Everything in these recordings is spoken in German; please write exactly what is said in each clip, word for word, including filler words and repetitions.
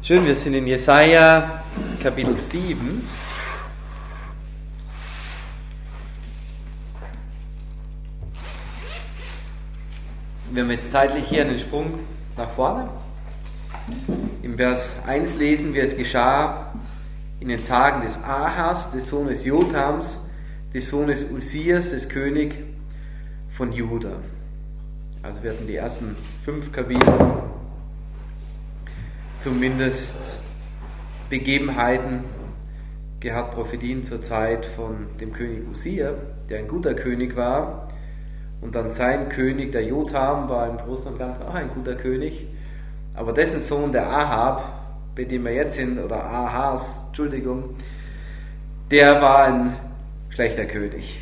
Schön, wir sind in Jesaja Kapitel sieben. Wir haben jetzt zeitlich hier einen Sprung nach vorne. Im Vers eins lesen wir, es geschah in den Tagen des Ahas, des Sohnes Jothams, des Sohnes Uzias, des Königs von Juda. Also wir hatten die ersten fünf Kapitel zumindest Begebenheiten gehabt, Prophetien zur Zeit von dem König Uzia, der ein guter König war. Und dann sein König, der Jotham, war im Großen und Ganzen auch ein guter König. Aber dessen Sohn, der Ahab, bei dem wir jetzt sind, oder Ahas, Entschuldigung, der war ein schlechter König.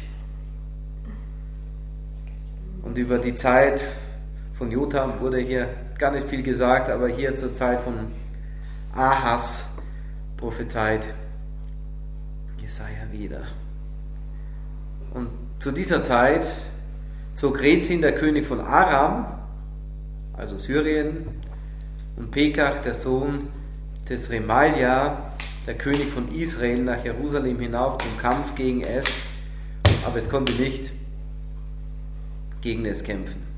Und über die Zeit von Jotham wurde hier gar nicht viel gesagt, aber hier zur Zeit von Ahas prophezeit Jesaja wieder. Und zu dieser Zeit zog Rezin, der König von Aram, also Syrien, und Pekach, der Sohn des Remalja, der König von Israel, nach Jerusalem hinauf zum Kampf gegen es, aber es konnte nicht gegen es kämpfen.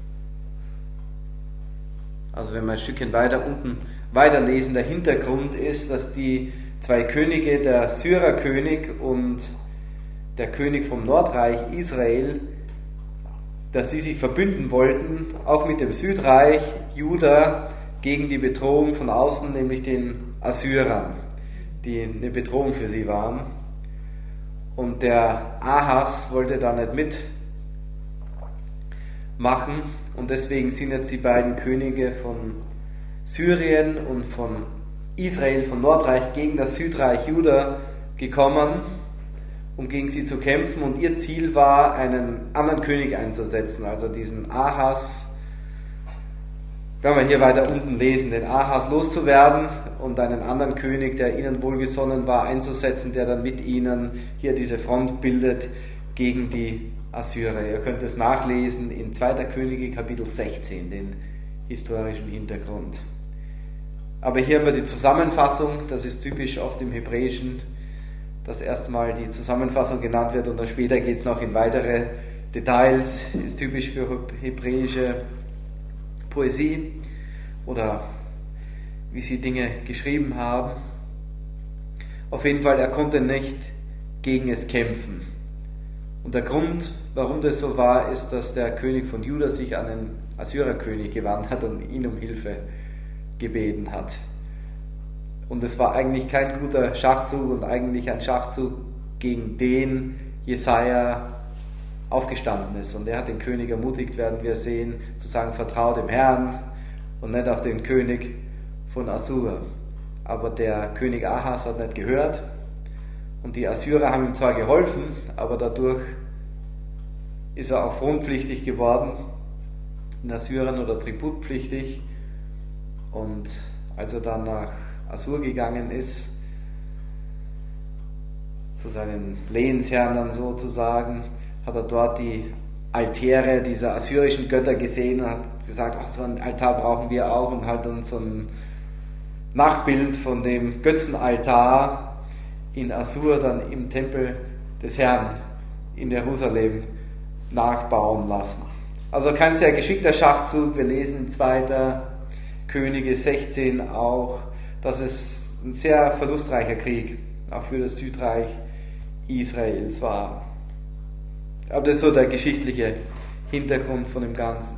Also wenn wir ein Stückchen weiter unten weiterlesen, der Hintergrund ist, dass die zwei Könige, der Syrerkönig und der König vom Nordreich Israel, dass sie sich verbünden wollten, auch mit dem Südreich Juda, gegen die Bedrohung von außen, nämlich den Assyrern, die eine Bedrohung für sie waren. Und der Ahas wollte da nicht mitmachen, und deswegen sind jetzt die beiden Könige von Syrien und von Israel, von Nordreich, gegen das Südreich Juda gekommen, um gegen sie zu kämpfen. Und ihr Ziel war, einen anderen König einzusetzen, also diesen Ahas, wenn wir hier weiter unten lesen, den Ahas loszuwerden und einen anderen König, der ihnen wohlgesonnen war, einzusetzen, der dann mit ihnen hier diese Front bildet gegen die Assyrer. Ihr könnt es nachlesen in zweiter Könige Kapitel sechzehn, den historischen Hintergrund. Aber hier haben wir die Zusammenfassung, das ist typisch oft im Hebräischen, dass erstmal die Zusammenfassung genannt wird und dann später geht es noch in weitere Details, ist typisch für hebräische Poesie oder wie sie Dinge geschrieben haben. Auf jeden Fall, er konnte nicht gegen es kämpfen. Und der Grund, warum das so war, ist, dass der König von Juda sich an den Assyrerkönig gewandt hat und ihn um Hilfe gebeten hat. Und es war eigentlich kein guter Schachzug und eigentlich ein Schachzug, gegen den Jesaja aufgestanden ist. Und er hat den König ermutigt, werden wir sehen, zu sagen, vertraut dem Herrn und nicht auf den König von Assur. Aber der König Ahas hat nicht gehört. Und die Assyrer haben ihm zwar geholfen, aber dadurch ist er auch fronpflichtig geworden, in Assyrien, oder tributpflichtig. Und als er dann nach Assur gegangen ist, zu seinen Lehensherren dann sozusagen, hat er dort die Altäre dieser assyrischen Götter gesehen und hat gesagt, ach, so einen Altar brauchen wir auch, und halt dann so ein Nachbild von dem Götzenaltar in Assur dann im Tempel des Herrn in Jerusalem nachbauen lassen. Also kein sehr geschickter Schachzug. Wir lesen in zweiter Könige sechzehn auch, dass es ein sehr verlustreicher Krieg auch für das Südreich Israels war. Aber das ist so der geschichtliche Hintergrund von dem Ganzen.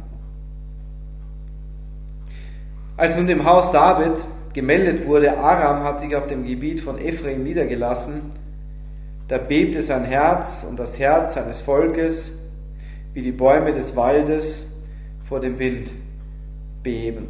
Als nun dem Haus David gemeldet wurde, Aram hat sich auf dem Gebiet von Ephraim niedergelassen, da bebte sein Herz und das Herz seines Volkes, wie die Bäume des Waldes vor dem Wind beben.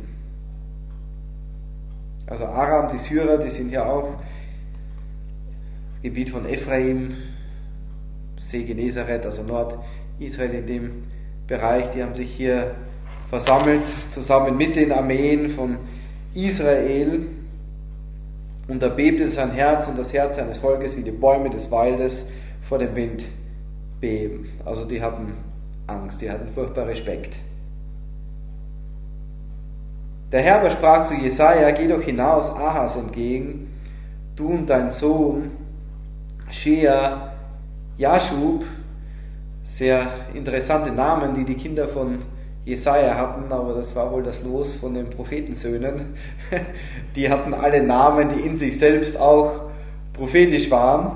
Also Aram, die Syrer, die sind ja auch Gebiet von Ephraim, See Genezareth, also Nordisrael in dem Bereich, die haben sich hier versammelt, zusammen mit den Armeen von Israel, und da bebte sein Herz und das Herz seines Volkes wie die Bäume des Waldes vor dem Wind beben. Also die hatten Angst, die hatten furchtbar Respekt. Der Herr aber sprach zu Jesaja: Geh doch hinaus Ahas entgegen, du und dein Sohn Shea Jashub. Sehr interessante Namen, die die Kinder von Jesaja hatten, aber das war wohl das Los von den Prophetensöhnen. Die hatten alle Namen, die in sich selbst auch prophetisch waren.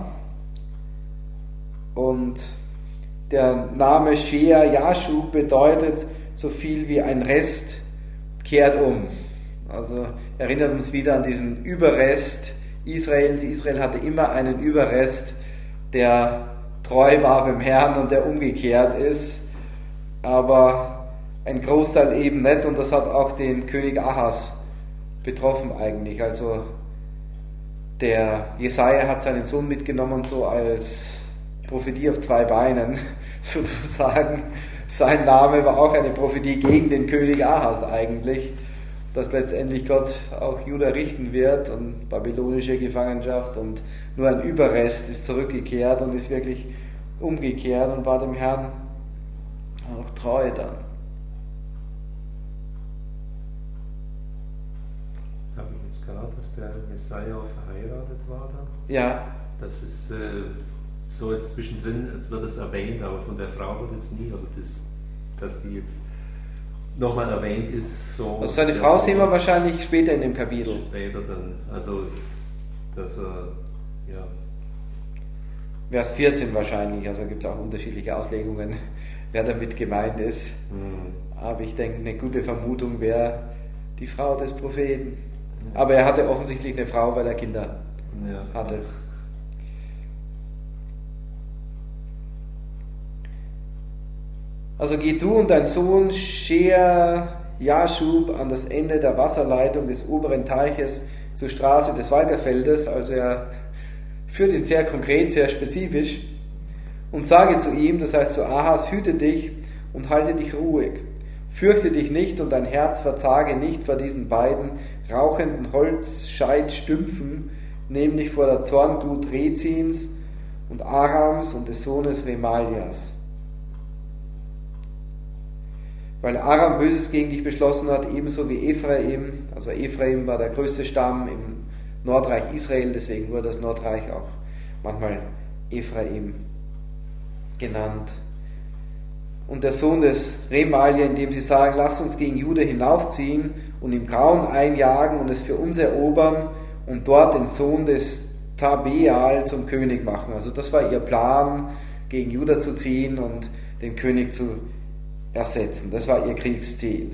Und der Name Shea Jashub bedeutet so viel wie ein Rest kehrt um. Also erinnert uns wieder an diesen Überrest Israels. Israel hatte immer einen Überrest, der treu war beim Herrn und der umgekehrt ist, aber ein Großteil eben nicht, und das hat auch den König Ahas betroffen eigentlich. Also der Jesaja hat seinen Sohn mitgenommen, so als Prophetie auf zwei Beinen sozusagen. Sein Name war auch eine Prophetie gegen den König Ahas eigentlich, dass letztendlich Gott auch Juda richten wird und babylonische Gefangenschaft, und nur ein Überrest ist zurückgekehrt und ist wirklich umgekehrt und war dem Herrn auch treu dann. Habe ich jetzt gehört, dass der Jesaja auch verheiratet war dann? Ja. Das ist äh, so jetzt zwischendrin, jetzt wird es erwähnt, aber von der Frau wird jetzt nie, also das, dass die jetzt nochmal erwähnt ist. So, also seine Frau sehen wir wahrscheinlich später in dem Kapitel. Später dann, also dass er, ja. Vers vierzehn wahrscheinlich, also gibt es auch unterschiedliche Auslegungen, wer damit gemeint ist. Mhm. Aber ich denke, eine gute Vermutung wäre die Frau des Propheten. Ja. Aber er hatte offensichtlich eine Frau, weil er Kinder ja. hatte. Also geh du und dein Sohn Shea Jashub an das Ende der Wasserleitung des oberen Teiches zur Straße des Walgerfeldes, also er führt ihn sehr konkret, sehr spezifisch, und sage zu ihm, das heißt zu Ahas: Hüte dich und halte dich ruhig, fürchte dich nicht und dein Herz verzage nicht vor diesen beiden rauchenden Holzscheitstümpfen, nämlich vor der Zornglut Rezins und Arams und des Sohnes Remalias. Weil Aram Böses gegen dich beschlossen hat, ebenso wie Ephraim. Also Ephraim war der größte Stamm im Nordreich Israel, deswegen wurde das Nordreich auch manchmal Ephraim genannt. Und der Sohn des Remalia, indem sie sagen: Lass uns gegen Juda hinaufziehen und im Grauen einjagen und es für uns erobern und dort den Sohn des Tabeal zum König machen. Also das war ihr Plan, gegen Juda zu ziehen und den König zu ersetzen. Das war ihr Kriegsziel.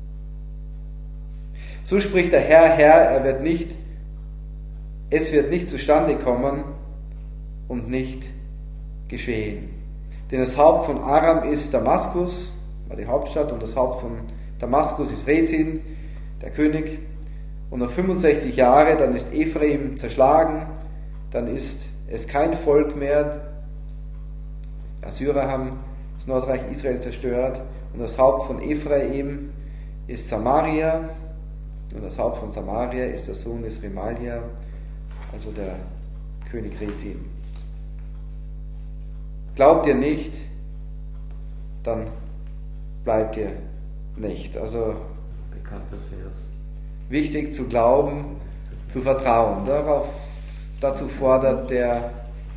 So spricht der Herr, Herr, er wird nicht, es wird nicht zustande kommen und nicht geschehen. Denn das Haupt von Aram ist Damaskus, war die Hauptstadt, und das Haupt von Damaskus ist Rezin, der König. Und nach fünfundsechzig Jahre, dann ist Ephraim zerschlagen, dann ist es kein Volk mehr. Assyrer haben das Nordreich Israel zerstört, und das Haupt von Ephraim ist Samaria, und das Haupt von Samaria ist der Sohn des Remalia, also der König Rezin. Glaubt ihr nicht, dann bleibt ihr nicht. Also bekannter Vers. Wichtig zu glauben, zu vertrauen. Darauf, dazu fordert der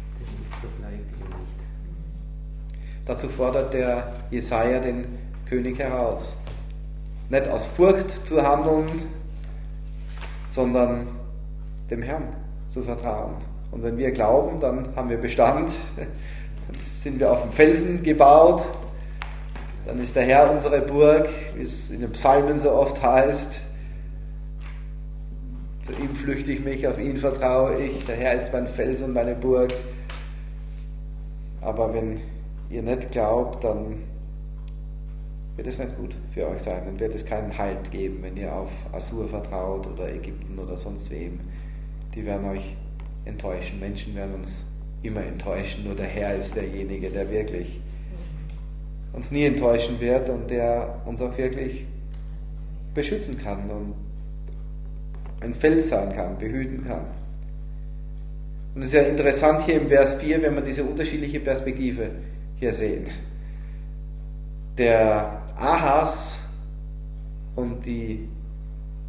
Dazu fordert der Jesaja den König heraus. Nicht aus Furcht zu handeln, sondern dem Herrn zu vertrauen. Und wenn wir glauben, dann haben wir Bestand, dann sind wir auf dem Felsen gebaut, dann ist der Herr unsere Burg, wie es in den Psalmen so oft heißt. Zu ihm flüchte ich mich, auf ihn vertraue ich, der Herr ist mein Fels und meine Burg. Aber wenn ihr nicht glaubt, dann wird es nicht gut für euch sein. Dann wird es keinen Halt geben, wenn ihr auf Assur vertraut oder Ägypten oder sonst wem. Die werden euch enttäuschen. Menschen werden uns immer enttäuschen. Nur der Herr ist derjenige, der wirklich uns nie enttäuschen wird und der uns auch wirklich beschützen kann und ein Fels sein kann, behüten kann. Und es ist ja interessant hier im Vers vier, wenn wir diese unterschiedliche Perspektive hier sehen. Der Ahas und die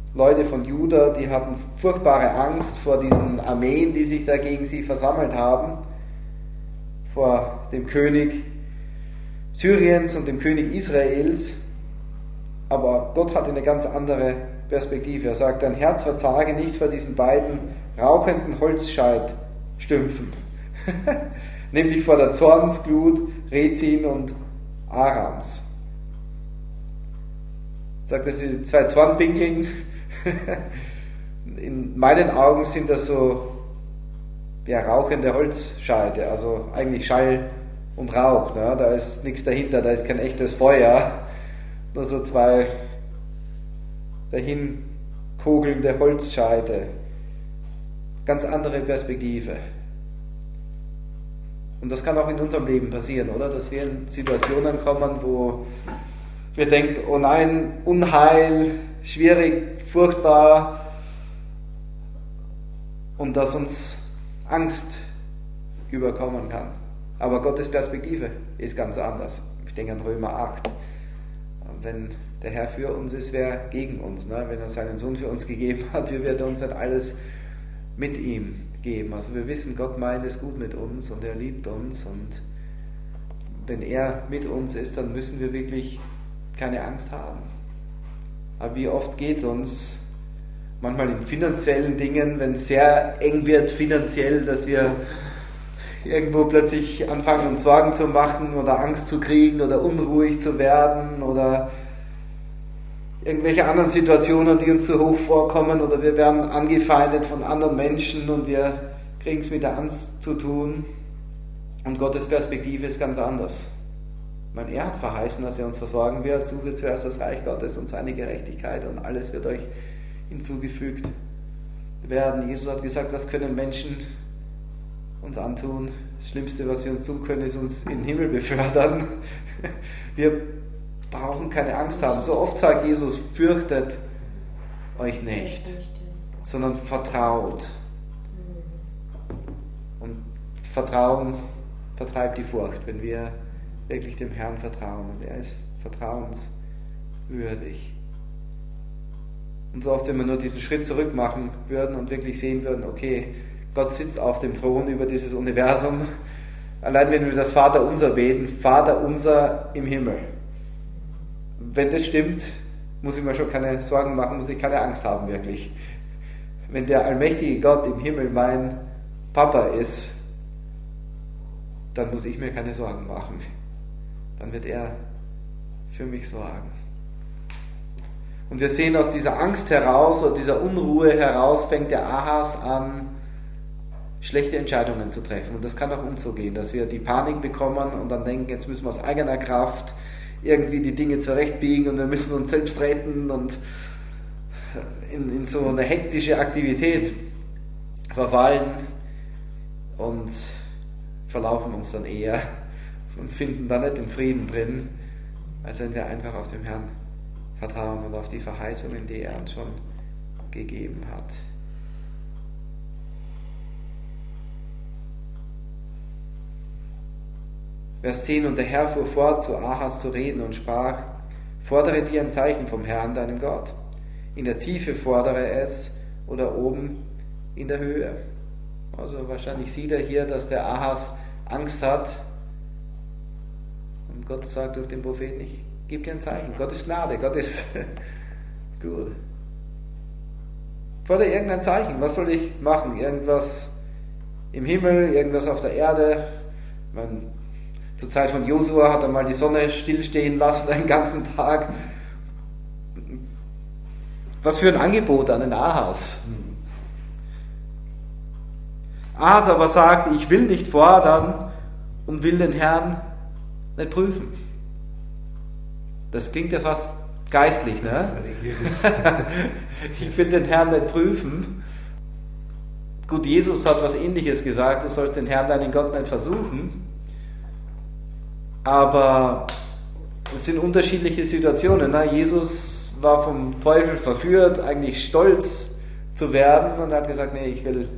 Leute von Juda, die hatten furchtbare Angst vor diesen Armeen, die sich da gegen sie versammelt haben, vor dem König Syriens und dem König Israels. Aber Gott hat eine ganz andere Perspektive. Er sagt, dein Herz verzage nicht vor diesen beiden rauchenden Holzscheitstümpfen, nämlich vor der Zornsglut Rezin und Arams. Er sagt, dass die zwei Zornpinkeln, in meinen Augen sind das so ja, rauchende Holzscheite, also eigentlich Schall und Rauch. Ne? Da ist nichts dahinter, da ist kein echtes Feuer, nur so zwei dahin kogelnde Holzscheite. Ganz andere Perspektive. Und das kann auch in unserem Leben passieren, oder? Dass wir in Situationen kommen, wo wir denken, oh nein, Unheil, schwierig, furchtbar, und dass uns Angst überkommen kann. Aber Gottes Perspektive ist ganz anders. Ich denke an Römer acht. Wenn der Herr für uns ist, wer gegen uns? Ne? Wenn er seinen Sohn für uns gegeben hat, wie wird er uns nicht alles mit ihm geben? Also wir wissen, Gott meint es gut mit uns und er liebt uns. Und wenn er mit uns ist, dann müssen wir wirklich keine Angst haben. Aber wie oft geht es uns, manchmal in finanziellen Dingen, wenn es sehr eng wird finanziell, dass wir irgendwo plötzlich anfangen, uns Sorgen zu machen oder Angst zu kriegen oder unruhig zu werden oder irgendwelche anderen Situationen, die uns zu hoch vorkommen, oder wir werden angefeindet von anderen Menschen und wir kriegen es mit der Angst zu tun. Und Gottes Perspektive ist ganz anders. Ich meine, er hat verheißen, dass er uns versorgen wird. Suche zuerst das Reich Gottes und seine Gerechtigkeit und alles wird euch hinzugefügt werden. Jesus hat gesagt, was können Menschen uns antun? Das Schlimmste, was sie uns tun können, ist uns in den Himmel befördern. Wir brauchen keine Angst haben. So oft sagt Jesus, fürchtet euch nicht, sondern vertraut. Und Vertrauen vertreibt die Furcht, wenn wir wirklich dem Herrn vertrauen. Und er ist vertrauenswürdig. Und so oft, wenn wir nur diesen Schritt zurück machen würden und wirklich sehen würden, okay, Gott sitzt auf dem Thron über dieses Universum. Allein wenn wir das Vaterunser beten, Vater unser im Himmel. Wenn das stimmt, muss ich mir schon keine Sorgen machen, muss ich keine Angst haben wirklich. Wenn der allmächtige Gott im Himmel mein Papa ist, dann muss ich mir keine Sorgen machen. Dann wird er für mich sorgen. Und wir sehen, aus dieser Angst heraus oder dieser Unruhe heraus fängt der Ahas an, schlechte Entscheidungen zu treffen. Und das kann auch uns so gehen, dass wir die Panik bekommen und dann denken, jetzt müssen wir aus eigener Kraft irgendwie die Dinge zurechtbiegen und wir müssen uns selbst retten und in, in so eine hektische Aktivität verfallen und verlaufen uns dann eher und finden da nicht den Frieden drin, als wenn wir einfach auf den Herrn vertrauen und auf die Verheißungen, die er uns schon gegeben hat. Vers zehn, und der Herr fuhr fort, zu Ahas zu reden und sprach, fordere dir ein Zeichen vom Herrn, deinem Gott. In der Tiefe fordere es oder oben in der Höhe. Also wahrscheinlich sieht er hier, dass der Ahas Angst hat. Und Gott sagt durch den Propheten, ich gebe dir ein Zeichen. Gott ist Gnade, Gott ist gut. Fordere irgendein Zeichen. Was soll ich machen? Irgendwas im Himmel, irgendwas auf der Erde? Man, zur Zeit von Josua hat er mal die Sonne stillstehen lassen einen ganzen Tag. Was für ein Angebot an den Ahas. Ahas aber sagt, ich will nicht fordern und will den Herrn nicht prüfen. Das klingt ja fast geistlich, ne? Ich will den Herrn nicht prüfen. Gut, Jesus hat was Ähnliches gesagt, du sollst den Herrn, deinen Gott, nicht versuchen. Aber es sind unterschiedliche Situationen. Ne? Jesus war vom Teufel verführt, eigentlich stolz zu werden und hat gesagt, nee, ich will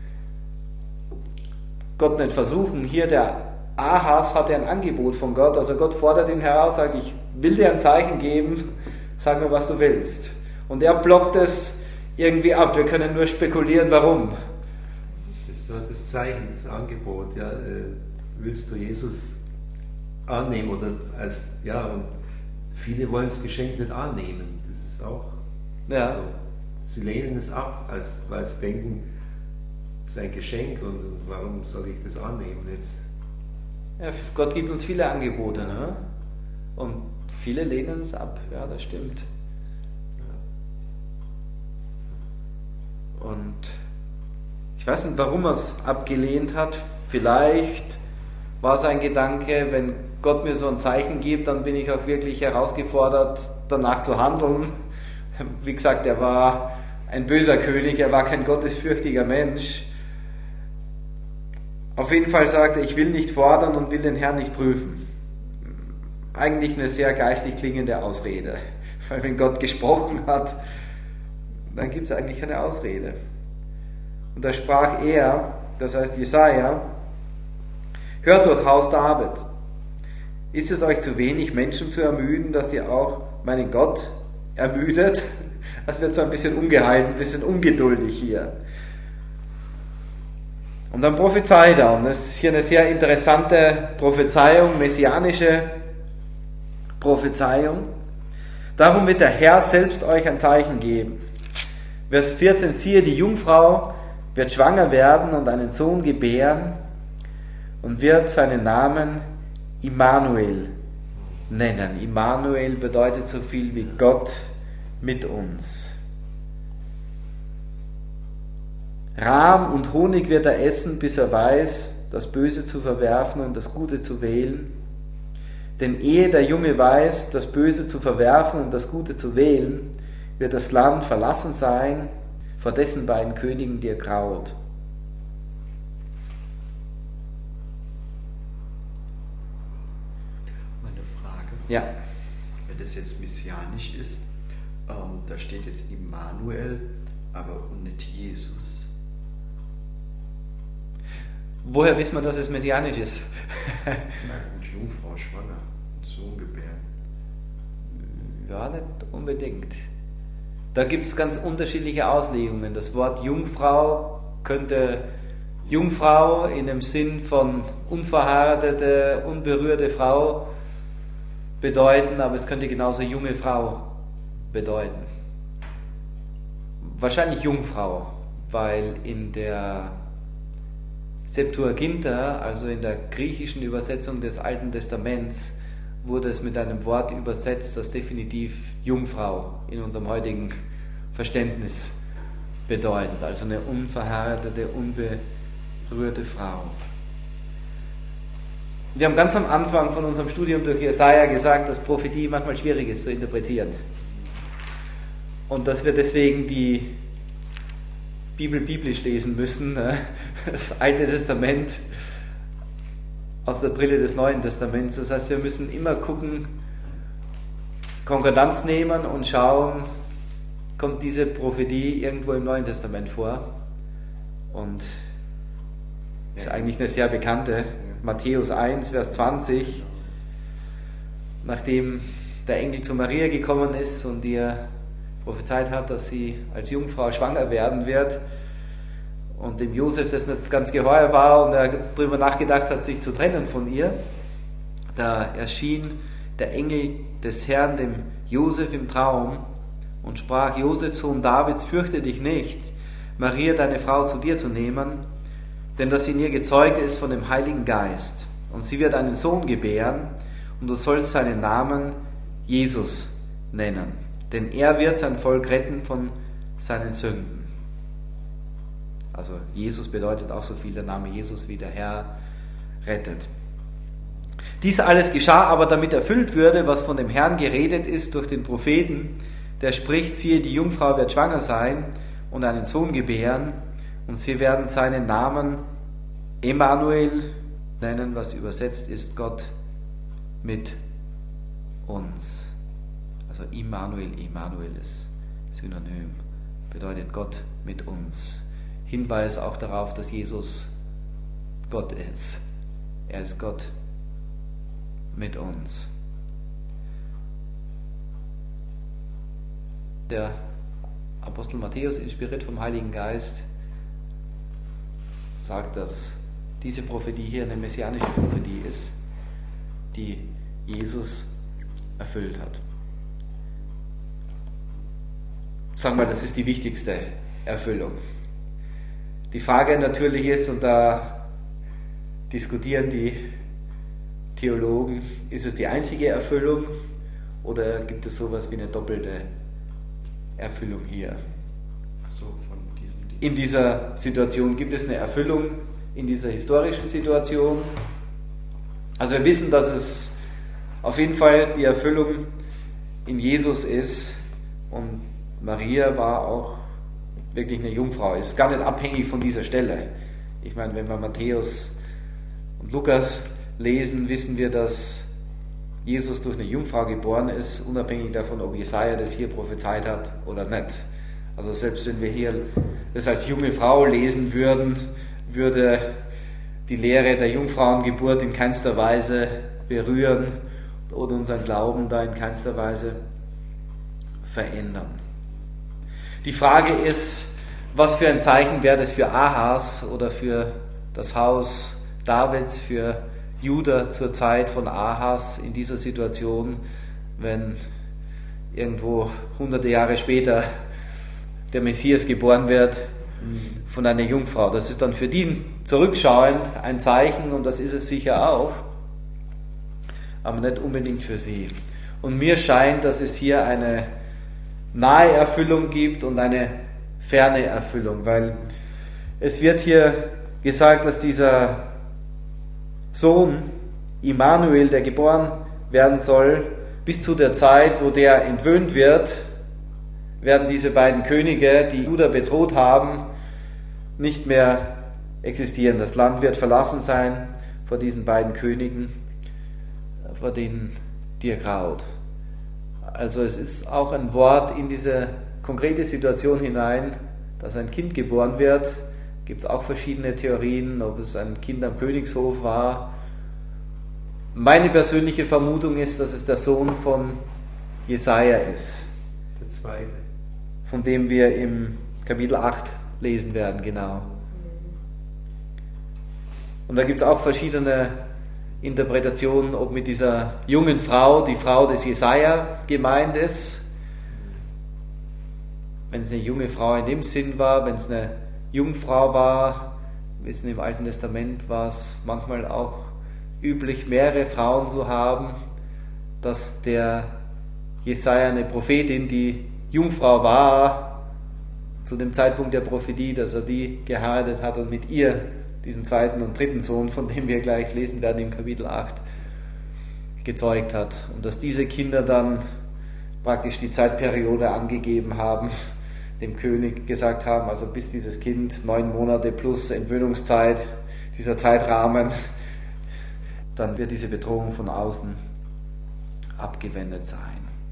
Gott nicht versuchen. Hier der Ahas hatte ein Angebot von Gott, also Gott fordert ihn heraus, sagt, ich will dir ein Zeichen geben, sag mir, was du willst. Und er blockt es irgendwie ab. Wir können nur spekulieren, warum. Das ist so das Zeichen, das Angebot. Ja, äh, willst du Jesus annehmen? Oder als, ja, und viele wollen das Geschenk nicht annehmen. Das ist auch. Ja. Also, sie lehnen es ab, als, weil sie denken, es ist ein Geschenk und, und warum soll ich das annehmen jetzt? Ja, Gott gibt uns viele Angebote, ne? Und viele lehnen es ab. Ja, das stimmt. Und ich weiß nicht, warum er es abgelehnt hat. Vielleicht war es ein Gedanke, wenn Gott mir so ein Zeichen gibt, dann bin ich auch wirklich herausgefordert, danach zu handeln. Wie gesagt, er war ein böser König, er war kein gottesfürchtiger Mensch. Auf jeden Fall sagt er, ich will nicht fordern und will den Herrn nicht prüfen. Eigentlich eine sehr geistlich klingende Ausrede. Weil wenn Gott gesprochen hat, dann gibt es eigentlich keine Ausrede. Und da sprach er, das heißt Jesaja, hört durch Haus David, ist es euch zu wenig, Menschen zu ermüden, dass ihr auch meinen Gott ermüdet? Das wird so ein bisschen ungehalten, ein bisschen ungeduldig hier. Und dann prophezeit er, und das ist hier eine sehr interessante Prophezeiung, messianische Prophezeiung. Darum wird der Herr selbst euch ein Zeichen geben. Vers vierzehn, siehe, die Jungfrau wird schwanger werden und einen Sohn gebären und wird seinen Namen Immanuel nennen. Immanuel bedeutet so viel wie Gott mit uns. Rahm und Honig wird er essen, bis er weiß, das Böse zu verwerfen und das Gute zu wählen. Denn ehe der Junge weiß, das Böse zu verwerfen und das Gute zu wählen, wird das Land verlassen sein, vor dessen beiden Königen dir graut. Meine Frage. Ja. Wenn das jetzt messianisch ist, ähm, da steht jetzt Immanuel, aber und nicht Jesus. Woher wissen wir, dass es messianisch ist? Na gut, Jungfrau schwanger, und Sohn gebären. Ja, nicht unbedingt. Da gibt es ganz unterschiedliche Auslegungen. Das Wort Jungfrau könnte Jungfrau in dem Sinn von unverheiratete, unberührte Frau bedeuten, aber es könnte genauso junge Frau bedeuten. Wahrscheinlich Jungfrau, weil in der Septuaginta, also in der griechischen Übersetzung des Alten Testaments, wurde es mit einem Wort übersetzt, das definitiv Jungfrau in unserem heutigen Verständnis bedeutet, also eine unverheiratete, unberührte Frau. Wir haben ganz am Anfang von unserem Studium durch Jesaja gesagt, dass Prophetie manchmal schwierig ist zu interpretieren. Und dass wir deswegen die Bibel biblisch lesen müssen, das Alte Testament aus der Brille des Neuen Testaments. Das heißt, wir müssen immer gucken, Konkordanz nehmen und schauen, kommt diese Prophetie irgendwo im Neuen Testament vor? Und ist eigentlich eine sehr bekannte, Matthäus eins, Vers zwanzig, nachdem der Engel zu Maria gekommen ist und ihr prophezeit hat, dass sie als Jungfrau schwanger werden wird und dem Josef das nicht ganz geheuer war und er darüber nachgedacht hat, sich zu trennen von ihr, da erschien der Engel des Herrn dem Josef im Traum und sprach: Josef, Sohn Davids, fürchte dich nicht, Maria, deine Frau, zu dir zu nehmen, denn dass in ihr gezeugt ist von dem Heiligen Geist. Und sie wird einen Sohn gebären und du sollst seinen Namen Jesus nennen. Denn er wird sein Volk retten von seinen Sünden. Also Jesus bedeutet auch so viel, der Name Jesus, wie der Herr rettet. Dies alles geschah aber, damit erfüllt würde, was von dem Herrn geredet ist durch den Propheten, der spricht: Siehe, die Jungfrau wird schwanger sein und einen Sohn gebären, und sie werden seinen Namen Emmanuel nennen, was übersetzt ist Gott mit uns. Also Immanuel, Immanuel ist Synonym, bedeutet Gott mit uns. Hinweis auch darauf, dass Jesus Gott ist. Er ist Gott mit uns. Der Apostel Matthäus, inspiriert vom Heiligen Geist, sagt, dass diese Prophetie hier eine messianische Prophetie ist, die Jesus erfüllt hat. Sagen wir, das ist die wichtigste Erfüllung. Die Frage natürlich ist, und da diskutieren die Theologen, ist es die einzige Erfüllung oder gibt es sowas wie eine doppelte Erfüllung hier? So, von diesem In dieser Situation gibt es eine Erfüllung, in dieser historischen Situation. Also wir wissen, dass es auf jeden Fall die Erfüllung in Jesus ist, und Maria war auch wirklich eine Jungfrau, ist gar nicht abhängig von dieser Stelle. Ich meine, wenn wir Matthäus und Lukas lesen, wissen wir, dass Jesus durch eine Jungfrau geboren ist, unabhängig davon, ob Jesaja das hier prophezeit hat oder nicht. Also selbst wenn wir hier das als junge Frau lesen würden, würde die Lehre der Jungfrauengeburt in keinster Weise berühren oder unseren Glauben da in keinster Weise verändern. Die Frage ist, was für ein Zeichen wäre das für Ahas oder für das Haus Davids, für Juda zur Zeit von Ahas in dieser Situation, wenn irgendwo hunderte Jahre später der Messias geboren wird von einer Jungfrau. Das ist dann für die zurückschauend ein Zeichen, und das ist es sicher auch, aber nicht unbedingt für sie. Und mir scheint, dass es hier eine nahe Erfüllung gibt und eine ferne Erfüllung, weil es wird hier gesagt, dass dieser Sohn Immanuel, der geboren werden soll, bis zu der Zeit, wo der entwöhnt wird, werden diese beiden Könige, die Juda bedroht haben, nicht mehr existieren. Das Land wird verlassen sein vor diesen beiden Königen, vor denen dir graut. Also es ist auch ein Wort in diese konkrete Situation hinein, dass ein Kind geboren wird. Gibt es auch verschiedene Theorien, ob es ein Kind am Königshof war. Meine persönliche Vermutung ist, dass es der Sohn von Jesaja ist. Der zweite. Von dem wir im Kapitel acht lesen werden, genau. Und da gibt es auch verschiedene Interpretationen, ob mit dieser jungen Frau die Frau des Jesaja gemeint ist. Wenn es eine junge Frau in dem Sinn war, wenn es eine Jungfrau war, wir wissen, im Alten Testament war es manchmal auch üblich, mehrere Frauen zu haben, dass der Jesaja eine Prophetin, die Jungfrau war, zu dem Zeitpunkt der Prophetie, dass er die geheiratet hat und mit ihr diesen zweiten und dritten Sohn, von dem wir gleich lesen werden im Kapitel acht, gezeugt hat. Und dass diese Kinder dann praktisch die Zeitperiode angegeben haben, dem König gesagt haben, also bis dieses Kind neun Monate plus Entwöhnungszeit, dieser Zeitrahmen, dann wird diese Bedrohung von außen abgewendet sein.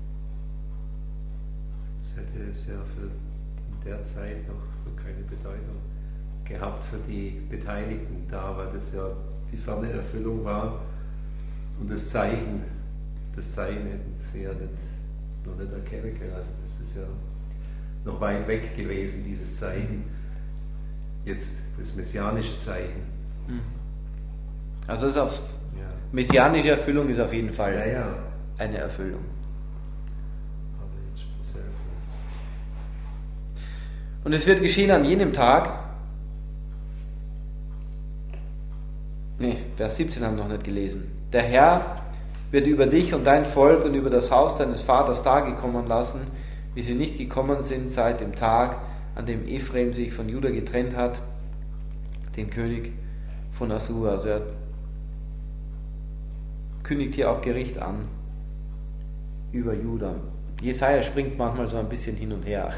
Das hätte es ja für in der Zeit noch so keine Bedeutung gehabt für die Beteiligten da, weil das ja die ferne Erfüllung war und das Zeichen, das Zeichen hätten sie ja nicht, noch nicht erkennen können. Also das ist ja noch weit weg gewesen, dieses Zeichen. Jetzt das messianische Zeichen. Also das ist auf Ja. messianische Erfüllung ist auf jeden Fall Ja, ja. eine Erfüllung. Aber jetzt speziell für Und es wird geschehen an jenem Tag. Nee, Vers siebzehn haben wir noch nicht gelesen. Der Herr wird über dich und dein Volk und über das Haus deines Vaters Tage kommen lassen, wie sie nicht gekommen sind seit dem Tag, an dem Ephraim sich von Juda getrennt hat, den König von Assur. Also er kündigt hier auch Gericht an über Juda. Jesaja springt manchmal so ein bisschen hin und her.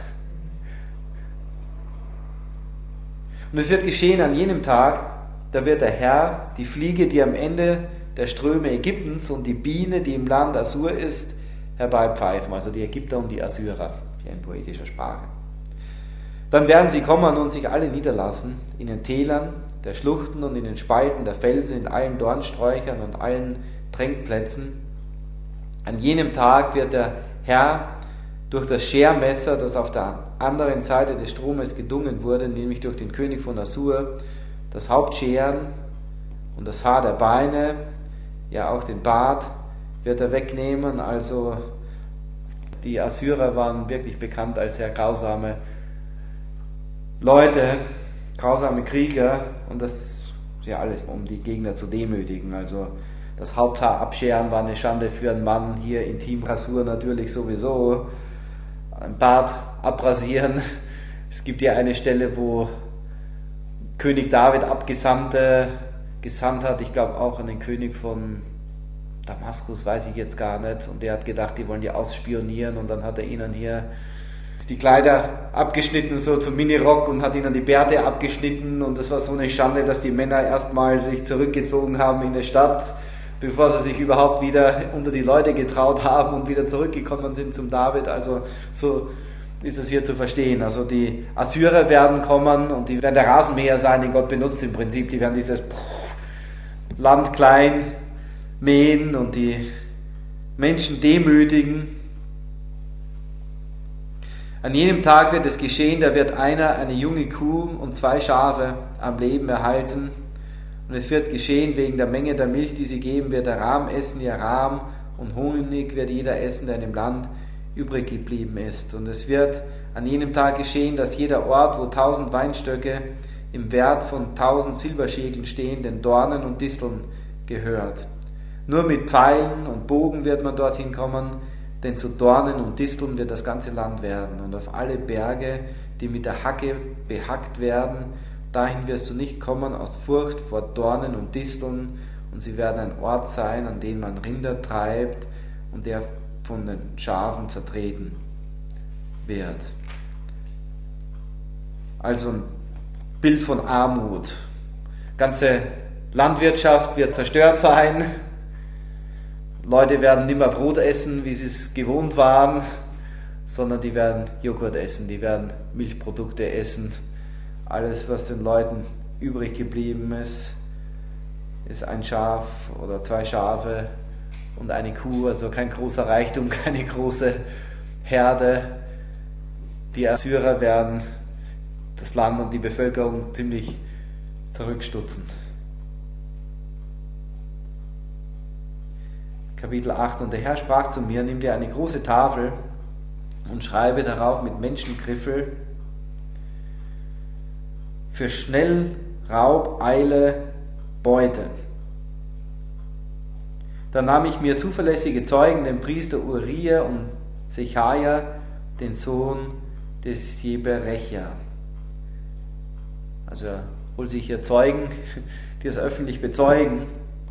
Und es wird geschehen an jenem Tag, da wird der Herr die Fliege, die am Ende der Ströme Ägyptens, und die Biene, die im Land Assur ist, herbeipfeifen, also die Ägypter und die Assyrer, hier in poetischer Sprache. Dann werden sie kommen und sich alle niederlassen, in den Tälern der Schluchten und in den Spalten der Felsen, in allen Dornsträuchern und allen Tränkplätzen. An jenem Tag wird der Herr durch das Schermesser, das auf der anderen Seite des Stromes gedungen wurde, nämlich durch den König von Assur, das Haupt scheren und das Haar der Beine, ja auch den Bart wird er wegnehmen. Also die Assyrer waren wirklich bekannt als sehr grausame Leute, grausame Krieger, und das ist ja alles, um die Gegner zu demütigen. Also das Haupthaar abscheren war eine Schande für einen Mann, hier Intimrasur natürlich sowieso, ein Bart abrasieren. Es gibt ja eine Stelle, wo König David Abgesandte gesandt hat, ich glaube auch an den König von Damaskus, weiß ich jetzt gar nicht, und der hat gedacht, die wollen die ausspionieren, und dann hat er ihnen hier die Kleider abgeschnitten, so zum Minirock, und hat ihnen die Bärte abgeschnitten, und das war so eine Schande, dass die Männer erstmal sich zurückgezogen haben in der Stadt, bevor sie sich überhaupt wieder unter die Leute getraut haben und wieder zurückgekommen sind zum David. Also so ist es hier zu verstehen. Also die Assyrer werden kommen, und die werden der Rasenmäher sein, den Gott benutzt im Prinzip. Die werden dieses Land klein mähen und die Menschen demütigen. An jenem Tag wird es geschehen, da wird einer eine junge Kuh und zwei Schafe am Leben erhalten. Und es wird geschehen, wegen der Menge der Milch, die sie geben, wird der Rahm essen, ihr Rahm, und Honig wird jeder essen, der in dem Land übrig geblieben ist. Und es wird an jenem Tag geschehen, dass jeder Ort, wo tausend Weinstöcke im Wert von tausend Silberschekeln stehen, den Dornen und Disteln gehört. Nur mit Pfeilen und Bogen wird man dorthin kommen, denn zu Dornen und Disteln wird das ganze Land werden. Und auf alle Berge, die mit der Hacke behackt werden, dahin wirst du nicht kommen aus Furcht vor Dornen und Disteln, und sie werden ein Ort sein, an dem man Rinder treibt und der von den Schafen zertreten wird. Also ein Bild von Armut. Ganze Landwirtschaft wird zerstört sein. Leute werden nicht mehr Brot essen, wie sie es gewohnt waren, sondern die werden Joghurt essen, die werden Milchprodukte essen. Alles, was den Leuten übrig geblieben ist, ist ein Schaf oder zwei Schafe und eine Kuh, also kein großer Reichtum, keine große Herde. Die Assyrer werden das Land und die Bevölkerung ziemlich zurückstutzen. Kapitel acht. Und der Herr sprach zu mir: Nimm dir eine große Tafel und schreibe darauf mit Menschengriffel: für schnell Raub, Eile, Beute. Dann nahm ich mir zuverlässige Zeugen, den Priester Uriah und Sechaja, den Sohn des Jeberecher. Also er holt sich hier Zeugen, die es öffentlich bezeugen.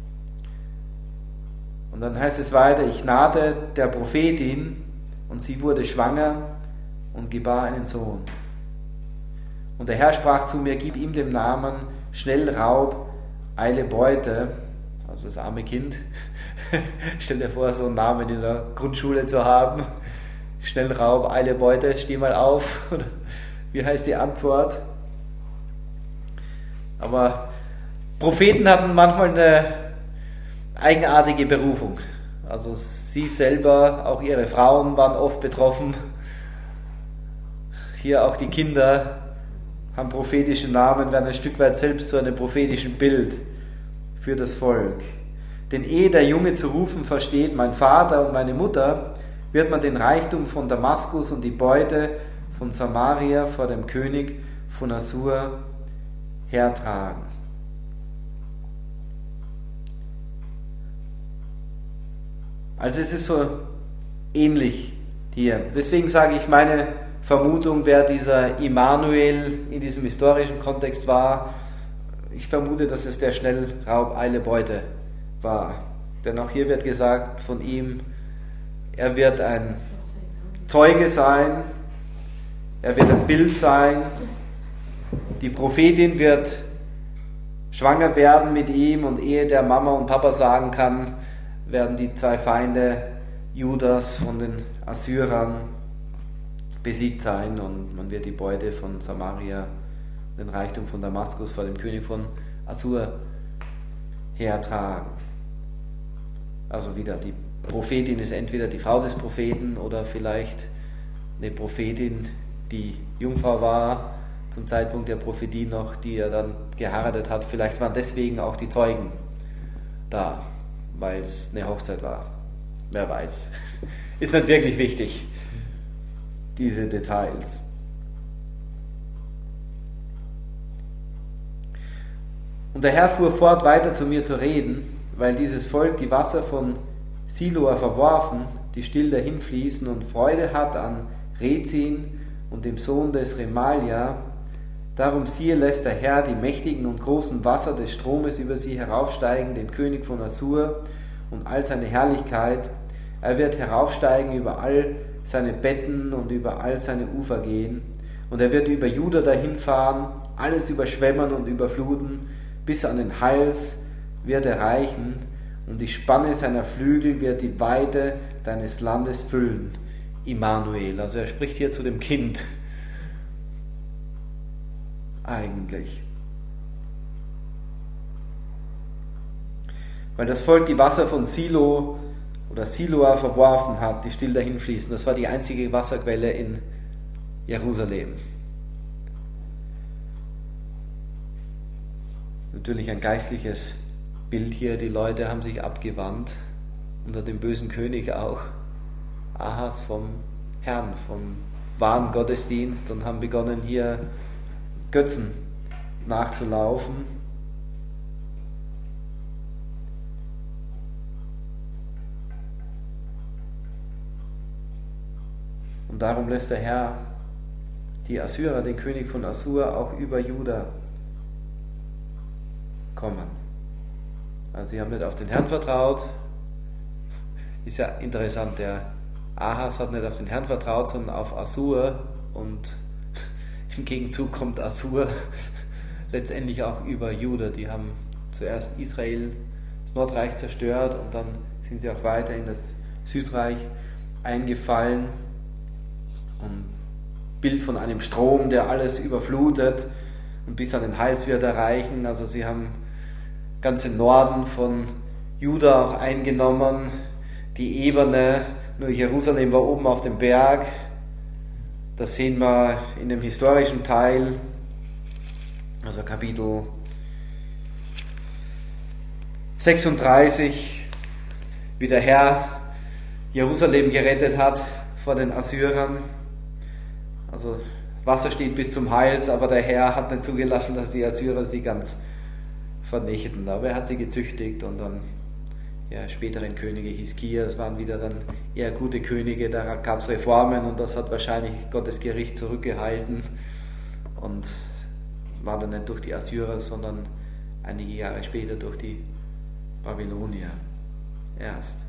Und dann heißt es weiter: Ich nahte der Prophetin, und sie wurde schwanger und gebar einen Sohn. Und der Herr sprach zu mir: Gib ihm den Namen Schnellraub, Eile, Beute. Also das arme Kind. Stell dir vor, so einen Namen in der Grundschule zu haben. Schnellraub, Eile, Beute, steh mal auf. Wie heißt die Antwort? Aber Propheten hatten manchmal eine eigenartige Berufung. Also sie selber, auch ihre Frauen waren oft betroffen. Hier auch die Kinder haben prophetische Namen, werden ein Stück weit selbst zu einem prophetischen Bild für das Volk. Denn ehe der Junge zu rufen versteht, mein Vater und meine Mutter, wird man den Reichtum von Damaskus und die Beute von Samaria vor dem König von Assur hertragen. Also es ist so ähnlich hier. Deswegen sage ich, meine Vermutung, wer dieser Immanuel in diesem historischen Kontext war, ich vermute, dass es der Schnellraub, Eile, Beute war. Denn auch hier wird gesagt von ihm, er wird ein Zeuge sein, er wird ein Bild sein, die Prophetin wird schwanger werden mit ihm, und ehe der Mama und Papa sagen kann, werden die zwei Feinde Judas von den Assyrern besiegt sein, und man wird die Beute von Samaria, den Reichtum von Damaskus vor dem König von Assur hertragen. Also wieder, die Prophetin ist entweder die Frau des Propheten oder vielleicht eine Prophetin, die Jungfrau war, zum Zeitpunkt der Prophetie noch, die er dann geheiratet hat. Vielleicht waren deswegen auch die Zeugen da, weil es eine Hochzeit war. Wer weiß. Ist nicht wirklich wichtig, diese Details. Und der Herr fuhr fort, weiter zu mir zu reden, weil dieses Volk die Wasser von Siloa verworfen, die still dahinfließen, und Freude hat an Rezin und dem Sohn des Remalia. Darum siehe, lässt der Herr die mächtigen und großen Wasser des Stromes über sie heraufsteigen, den König von Assur und all seine Herrlichkeit. Er wird heraufsteigen über all seine Betten und über all seine Ufer gehen. Und er wird über Juda dahinfahren, alles überschwemmen und überfluten, bis an den Hals wird er reichen, und die Spanne seiner Flügel wird die Weite deines Landes füllen. Immanuel, also er spricht hier zu dem Kind. Eigentlich. Weil das Volk die Wasser von Silo oder Siloa verworfen hat, die still dahinfließen. Das war die einzige Wasserquelle in Jerusalem. Natürlich ein geistliches Bild hier. Die Leute haben sich abgewandt, unter dem bösen König auch, Ahas, vom Herrn, vom wahren Gottesdienst, und haben begonnen, hier Götzen nachzulaufen. Und darum lässt der Herr die Assyrer, den König von Assur, auch über Juda kommen. Also sie haben nicht auf den Herrn vertraut. Ist ja interessant, der Ahas hat nicht auf den Herrn vertraut, sondern auf Assur, und im Gegenzug kommt Assur letztendlich auch über Juda. Die haben zuerst Israel, das Nordreich, zerstört, und dann sind sie auch weiter in das Südreich eingefallen. Ein Bild von einem Strom, der alles überflutet und bis an den Hals wird erreichen. Also sie haben ganz den Norden von Juda auch eingenommen, die Ebene, nur Jerusalem war oben auf dem Berg. Das sehen wir in dem historischen Teil, also Kapitel sechsunddreißig, wie der Herr Jerusalem gerettet hat vor den Assyrern. Also Wasser steht bis zum Hals, aber der Herr hat nicht zugelassen, dass die Assyrer sie ganz vernichten. Aber er hat sie gezüchtigt, und dann ja, späteren Könige, Hiskia, das waren wieder dann eher gute Könige, da gab es Reformen, und das hat wahrscheinlich Gottes Gericht zurückgehalten und war dann nicht durch die Assyrer, sondern einige Jahre später durch die Babylonier erst.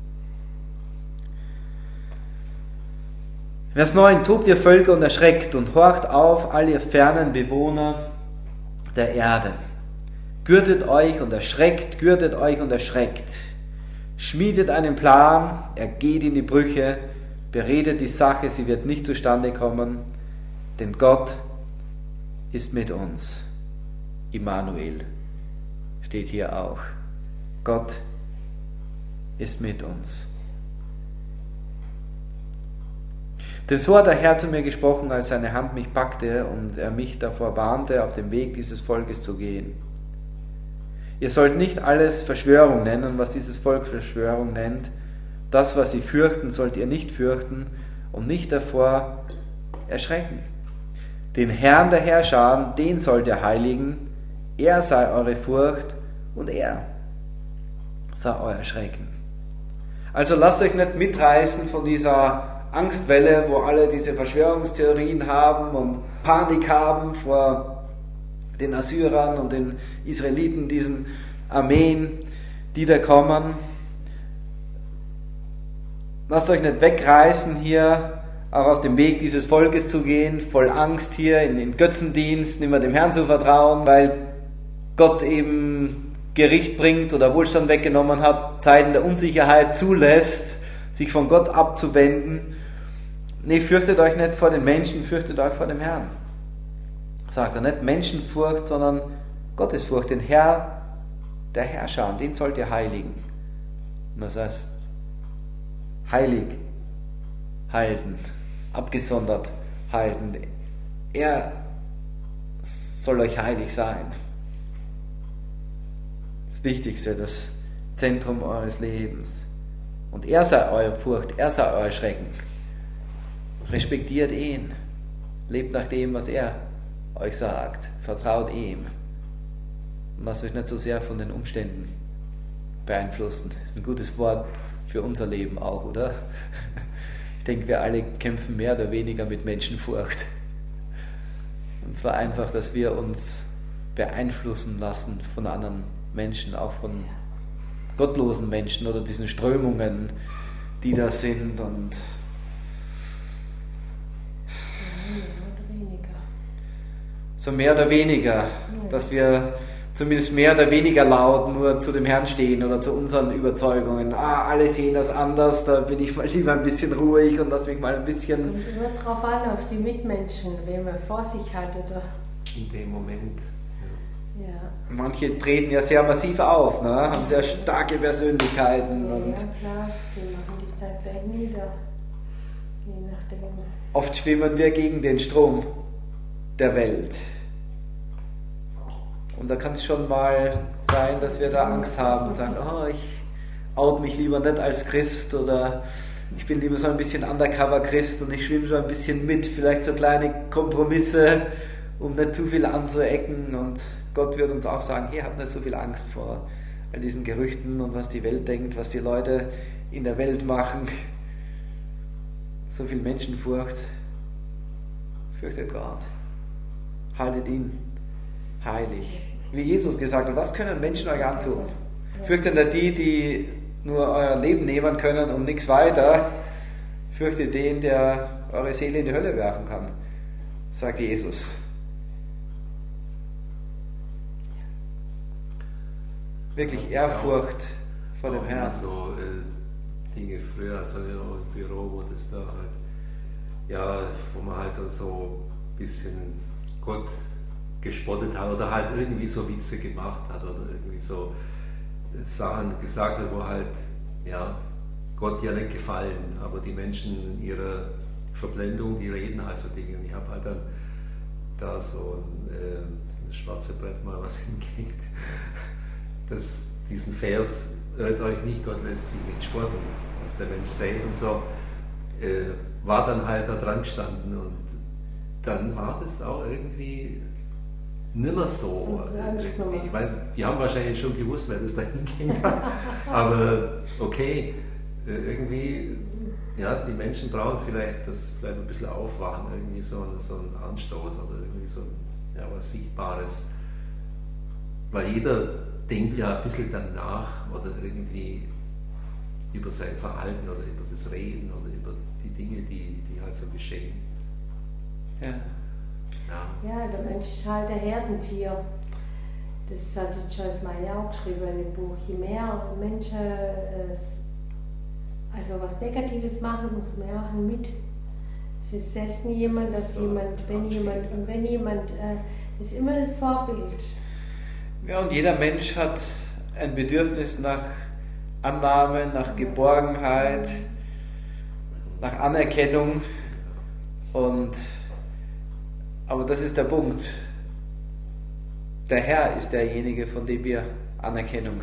Vers neun. Tobt ihr Völker und erschreckt und horcht auf, all ihr fernen Bewohner der Erde. Gürtet euch und erschreckt, gürtet euch und erschreckt. Schmiedet einen Plan, er geht in die Brüche, beredet die Sache, sie wird nicht zustande kommen, denn Gott ist mit uns. Immanuel steht hier auch. Gott ist mit uns. Denn so hat der Herr zu mir gesprochen, als seine Hand mich packte und er mich davor warnte, auf dem Weg dieses Volkes zu gehen. Ihr sollt nicht alles Verschwörung nennen, was dieses Volk Verschwörung nennt. Das, was sie fürchten, sollt ihr nicht fürchten und nicht davor erschrecken. Den Herrn der Herrscher, den sollt ihr heiligen. Er sei eure Furcht und er sei euer Schrecken. Also lasst euch nicht mitreißen von dieser Angstwelle, wo alle diese Verschwörungstheorien haben und Panik haben vor den Assyrern und den Israeliten, diesen Armeen, die da kommen. Lasst euch nicht wegreißen, hier auch auf dem Weg dieses Volkes zu gehen, voll Angst hier in den Götzendienst, nicht mehr dem Herrn zu vertrauen, weil Gott eben Gericht bringt oder Wohlstand weggenommen hat, Zeiten der Unsicherheit zulässt, sich von Gott abzuwenden. Nee, fürchtet euch nicht vor den Menschen, fürchtet euch vor dem Herrn. Sagt er nicht Menschenfurcht, sondern Gottesfurcht. Den Herr, der Herrscher, den sollt ihr heiligen. Und das heißt, heilig halten. abgesondert halten. Er soll euch heilig sein. Das Wichtigste, das Zentrum eures Lebens. Und er sei eure Furcht, er sei euer Schrecken. Respektiert ihn. Lebt nach dem, was er euch sagt. Vertraut ihm. Und lasst euch nicht so sehr von den Umständen beeinflussen. Das ist ein gutes Wort für unser Leben auch, oder? Ich denke, wir alle kämpfen mehr oder weniger mit Menschenfurcht. Und zwar einfach, dass wir uns beeinflussen lassen von anderen Menschen, auch von gottlosen Menschen oder diesen Strömungen, die da sind. Und so mehr oder weniger, dass wir zumindest mehr oder weniger laut nur zu dem Herrn stehen oder zu unseren Überzeugungen. Ah, alle sehen das anders, da bin ich mal lieber ein bisschen ruhig und lass mich mal ein bisschen... Kommt immer drauf an, auf die Mitmenschen, wen man vor sich hat, oder? In dem Moment. Ja. Ja. Manche treten ja sehr massiv auf, ne? Haben sehr starke Persönlichkeiten. Ja, und ja, klar, die machen dich dann gleich nieder. Je nachdem. Oft schwimmen wir gegen den Strom der Welt. Und da kann es schon mal sein, dass wir da Angst haben und sagen, oh, ich out mich lieber nicht als Christ oder ich bin lieber so ein bisschen Undercover-Christ und ich schwimme schon ein bisschen mit, vielleicht so kleine Kompromisse, um nicht zu viel anzuecken. Und Gott wird uns auch sagen, hey, habt nicht so viel Angst vor all diesen Gerüchten und was die Welt denkt, was die Leute in der Welt machen. So viel Menschenfurcht. Fürchtet Gott. Haltet ihn heilig. Wie Jesus gesagt hat, was können Menschen euch antun? Fürchtet nicht die, die nur euer Leben nehmen können und nichts weiter. Fürchtet den, der eure Seele in die Hölle werfen kann, sagt Jesus. Wirklich Ehrfurcht vor dem Herrn. So äh, Dinge früher, also im Büro, wo das da halt, ja, wo man halt so ein bisschen Gott gespottet hat oder halt irgendwie so Witze gemacht hat oder irgendwie so Sachen gesagt hat, wo halt, ja, Gott ja nicht gefallen, aber die Menschen in ihrer Verblendung, die reden halt so Dinge. Und ich habe halt dann da so ein, äh, ein schwarze Brett mal was hingekriegt, dass diesen Vers, irrt euch nicht, Gott lässt sich nicht spotten, was der Mensch sagt und so, äh, war dann halt da dran gestanden und dann war das auch irgendwie nimmer so. Ich meine, die haben wahrscheinlich schon gewusst, wer das da hingeht. Aber okay, irgendwie, ja, die Menschen brauchen vielleicht das vielleicht ein bisschen aufwachen, irgendwie so einen, so einen Anstoß oder irgendwie so ja, was Sichtbares. Weil jeder denkt ja ein bisschen danach oder irgendwie über sein Verhalten oder über das Reden oder über die Dinge, die, die halt so geschehen. Ja. Ja. Ja, der Mensch ist halt ein Herdentier. Das hat Joyce Meyer auch geschrieben in dem Buch. Je mehr Menschen äh, also was Negatives machen, umso mehr machen mit. Es ist selten jemand, das dass so, jemand, das wenn jemand, und wenn jemand, äh, ist immer das Vorbild. Ja, und jeder Mensch hat ein Bedürfnis nach Annahme, nach Geborgenheit, nach Anerkennung. Und aber das ist der Punkt. Der Herr ist derjenige, von dem wir Anerkennung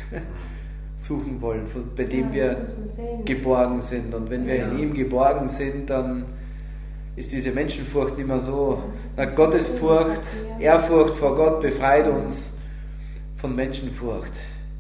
suchen wollen, von, bei dem Ja, wir das muss man sehen. geborgen sind. Und wenn wir Ja. in ihm geborgen sind, dann ist diese Menschenfurcht nicht mehr so. Na, Gottesfurcht, Ehrfurcht vor Gott befreit uns von Menschenfurcht.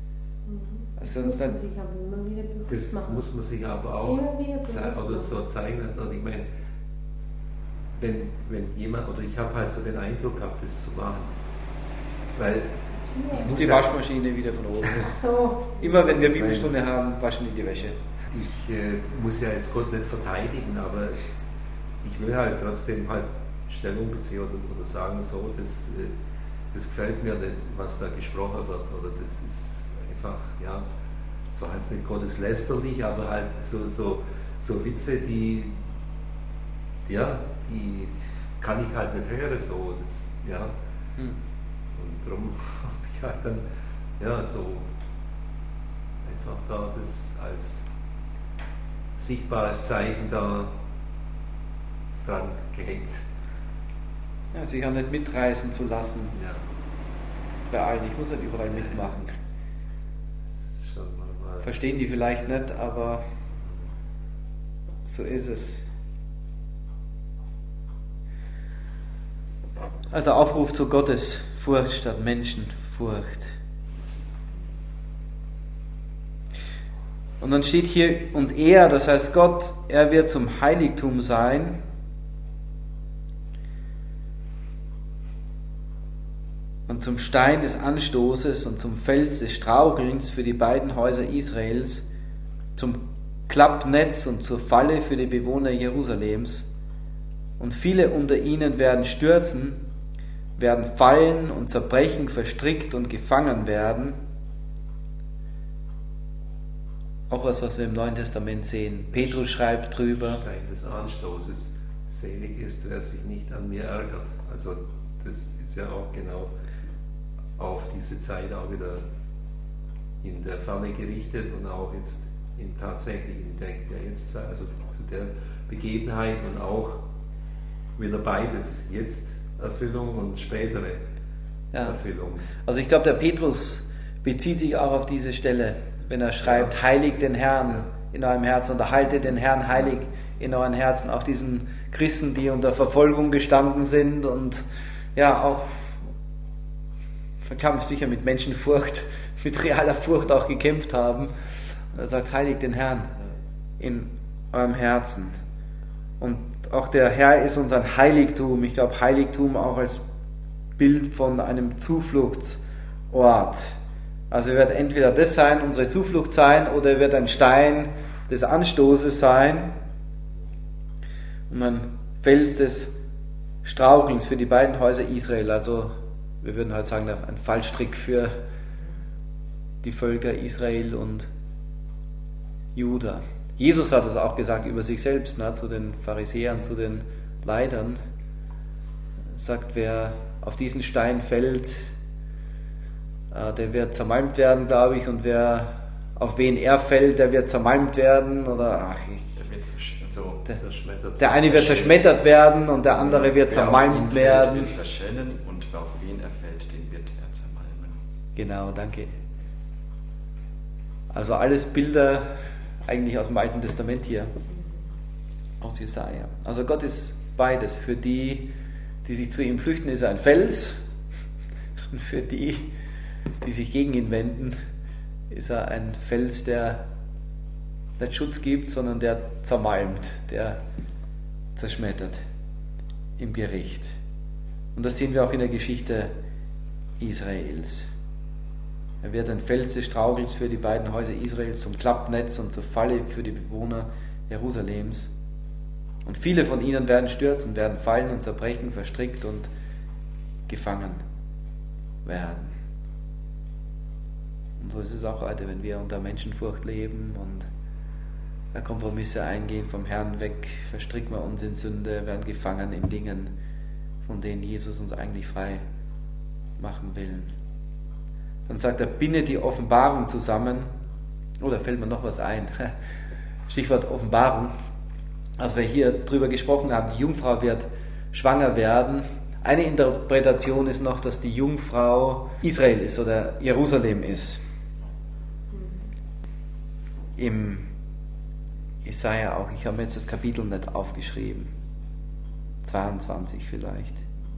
Das Also uns muss man nicht, sich aber immer wieder bewusst Das machen. muss man sich aber auch Immer wieder zei- bewusst oder machen. so zeigen lassen. Also ich meine, wenn, wenn jemand, oder ich habe halt so den Eindruck gehabt, das zu machen. Weil ich ist muss die ja, Waschmaschine wieder von oben. So, Immer wenn wir Bibelstunde haben, waschen die die Wäsche. ich äh, muss ja jetzt Gott nicht verteidigen, aber ich will halt trotzdem halt Stellung beziehen oder, oder sagen, so, das, äh, das gefällt mir nicht, was da gesprochen wird, oder das ist einfach, ja, zwar heißt nicht gotteslästerlich, aber halt so, so, so Witze, die, ja, die kann ich halt nicht hören, so, das, ja, Hm. und darum habe ich halt dann, ja, so einfach da das als sichtbares Zeichen da dran gehängt. Ja, sich auch nicht mitreißen zu lassen. Ja. Bei allen, ich muss nicht überall mitmachen. Das ist schon mal Verstehen die vielleicht nicht, aber so ist es. Also Aufruf zu Gottesfurcht statt Menschenfurcht. Und dann steht hier, und er, das heißt Gott, er wird zum Heiligtum sein. Und zum Stein des Anstoßes und zum Fels des Strauchelns für die beiden Häuser Israels, zum Klappnetz und zur Falle für die Bewohner Jerusalems. Und viele unter ihnen werden stürzen, werden fallen und zerbrechen, verstrickt und gefangen werden. Auch was, was wir im Neuen Testament sehen. Petrus schreibt drüber. Stein des Anstoßes. Selig ist, wer sich nicht an mir ärgert. Also das ist ja auch genau auf diese Zeit auch wieder in der Ferne gerichtet und auch jetzt in tatsächlich in der, der Jetztzeit, also zu der Begebenheit und auch wieder beides, jetzt Erfüllung und spätere Ja. Erfüllung. Also ich glaube, der Petrus bezieht sich auch auf diese Stelle, wenn er schreibt, Ja. heiligt den Herrn in eurem Herzen oder haltet den Herrn heilig in euren Herzen. Auch diesen Christen, die unter Verfolgung gestanden sind und ja auch verkampft sicher mit Menschenfurcht, mit realer Furcht auch gekämpft haben. Er sagt, heiligt den Herrn in eurem Herzen. Und auch der Herr ist unser Heiligtum. Ich glaube, Heiligtum auch als Bild von einem Zufluchtsort. Also er wird entweder das sein, unsere Zuflucht sein, oder er wird ein Stein des Anstoßes sein und ein Fels des Strauchelns für die beiden Häuser Israel. Also wir würden heute sagen, ein Fallstrick für die Völker Israel und Juda. Jesus hat es auch gesagt über sich selbst, ne, zu den Pharisäern, zu den Leitern. Er sagt, wer auf diesen Stein fällt, äh, der wird zermalmt werden, glaube ich, und wer auf wen er fällt, der wird zermalmt werden. Oder ach, ich, Der wird zersch- so der, Zerschmettert. der eine wird zerschmettert werden und der andere wird Wer auf ihn zermalmt fällt, werden. wird zerschellen, und wer auf wen er fällt, den wird er zermalmen. Genau, danke. Also alles Bilder eigentlich aus dem Alten Testament hier, aus Jesaja. Also Gott ist beides. Für die, die sich zu ihm flüchten, ist er ein Fels. Und für die, die sich gegen ihn wenden, ist er ein Fels, der nicht Schutz gibt, sondern der zermalmt, der zerschmettert im Gericht. Und das sehen wir auch in der Geschichte Israels. Er wird ein Fels des Strauchels für die beiden Häuser Israels, zum Klappnetz und zur Falle für die Bewohner Jerusalems. Und viele von ihnen werden stürzen, werden fallen und zerbrechen, verstrickt und gefangen werden. Und so ist es auch heute, wenn wir unter Menschenfurcht leben und Kompromisse eingehen, vom Herrn weg, verstricken wir uns in Sünde, werden gefangen in Dingen, von denen Jesus uns eigentlich frei machen will. Dann sagt er, binde die Offenbarung zusammen. Oh, da fällt mir noch was ein. Stichwort Offenbarung. Als wir hier drüber gesprochen haben, die Jungfrau wird schwanger werden. Eine Interpretation ist noch, dass die Jungfrau Israel ist oder Jerusalem ist. Im Jesaja auch. Ich habe mir jetzt das Kapitel nicht aufgeschrieben. zweiundzwanzig vielleicht.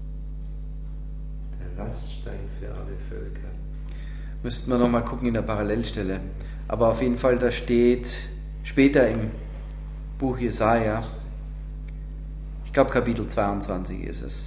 Der Laststein für alle Völker. Müssten wir nochmal gucken in der Parallelstelle. Aber auf jeden Fall, da steht später im Buch Jesaja, ich glaube Kapitel zweiundzwanzig ist es,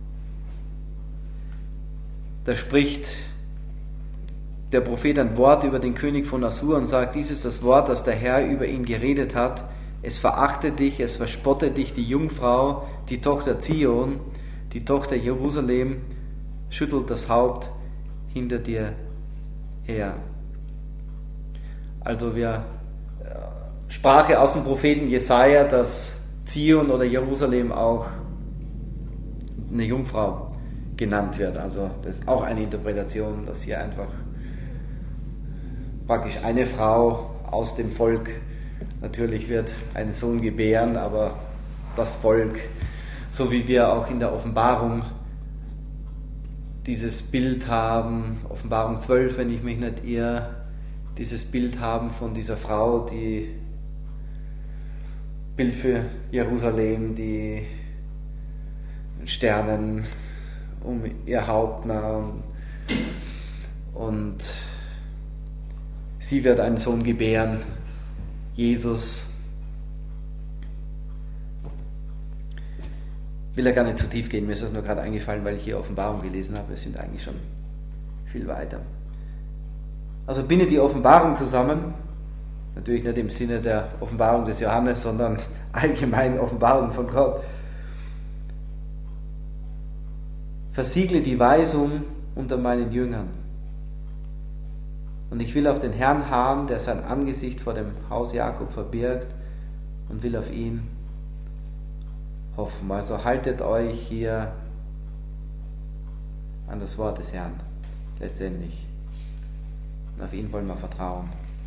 da spricht der Prophet ein Wort über den König von Assur und sagt, dies ist das Wort, das der Herr über ihn geredet hat. Es verachtet dich, es verspottet dich die Jungfrau, die Tochter Zion, die Tochter Jerusalem, schüttelt das Haupt hinter dir her. Also wir äh, Sprache aus dem Propheten Jesaja, dass Zion oder Jerusalem auch eine Jungfrau genannt wird. Also das ist auch eine Interpretation, dass hier einfach praktisch eine Frau aus dem Volk natürlich wird einen Sohn gebären, aber das Volk, so wie wir auch in der Offenbarung dieses Bild haben, Offenbarung zwölf, wenn ich mich nicht irre, dieses Bild haben von dieser Frau, die Bild für Jerusalem, die Sternen um ihr Haupt nahm und sie wird einen Sohn gebären, Jesus. Ich will ja gar nicht zu tief gehen, mir ist das nur gerade eingefallen, weil ich hier Offenbarung gelesen habe. Wir sind eigentlich schon viel weiter. Also bindet die Offenbarung zusammen, natürlich nicht im Sinne der Offenbarung des Johannes, sondern allgemein Offenbarung von Gott. Versiegle die Weisung unter meinen Jüngern. Und ich will auf den Herrn harren, der sein Angesicht vor dem Haus Jakob verbirgt, und will auf ihn hoffen. Also haltet euch hier an das Wort des Herrn, letztendlich. Und auf ihn wollen wir vertrauen.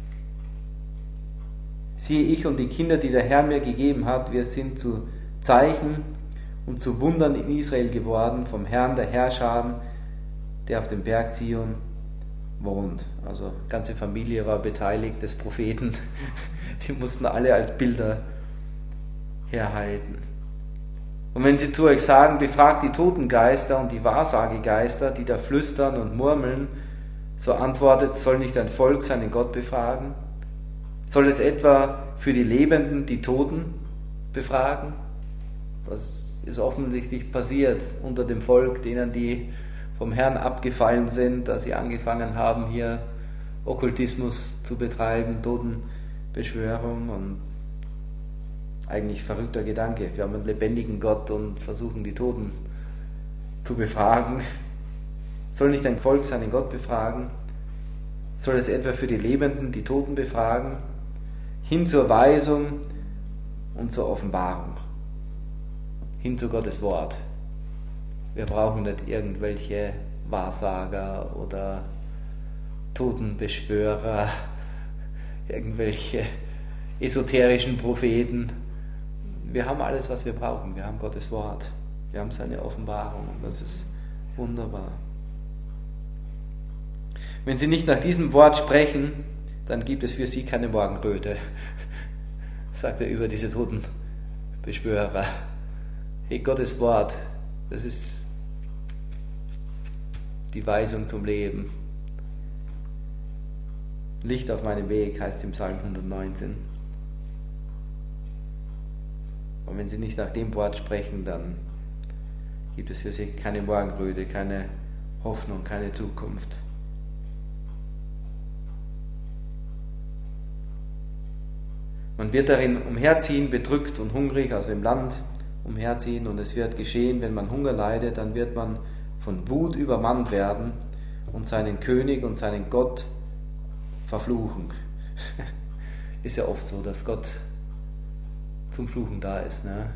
Siehe, ich und die Kinder, die der Herr mir gegeben hat, wir sind zu Zeichen und zu Wundern in Israel geworden, vom Herrn der Herrscher, der auf dem Berg Zion wohnt. Also ganze Familie war beteiligt des Propheten. Die mussten alle als Bilder herhalten. Und wenn sie zu euch sagen, befragt die Totengeister und die Wahrsagegeister, die da flüstern und murmeln, so antwortet, soll nicht ein Volk seinen Gott befragen? Soll es etwa für die Lebenden die Toten befragen? Das ist offensichtlich passiert unter dem Volk, denen die vom Herrn abgefallen sind, dass sie angefangen haben, hier Okkultismus zu betreiben, Totenbeschwörung, und eigentlich verrückter Gedanke. Wir haben einen lebendigen Gott und versuchen, die Toten zu befragen. Soll nicht ein Volk seinen Gott befragen? Soll es etwa für die Lebenden die Toten befragen? Hin zur Weisung und zur Offenbarung. Hin zu Gottes Wort. Wir brauchen nicht irgendwelche Wahrsager oder Totenbeschwörer, irgendwelche esoterischen Propheten. Wir haben alles, was wir brauchen. Wir haben Gottes Wort. Wir haben seine Offenbarung. Und das ist wunderbar. Wenn sie nicht nach diesem Wort sprechen, dann gibt es für sie keine Morgenröte, sagt er über diese Totenbeschwörer. Hey, Gottes Wort, das ist die Weisung zum Leben. Licht auf meinem Weg, heißt es im Psalm hundertneunzehn. Und wenn sie nicht nach dem Wort sprechen, dann gibt es für sie keine Morgenröte, keine Hoffnung, keine Zukunft. Man wird darin umherziehen, bedrückt und hungrig, also im Land umherziehen, und es wird geschehen, wenn man Hunger leidet, dann wird man von Wut übermannt werden und seinen König und seinen Gott verfluchen. Ist ja oft so, dass Gott zum Fluchen da ist. Ne?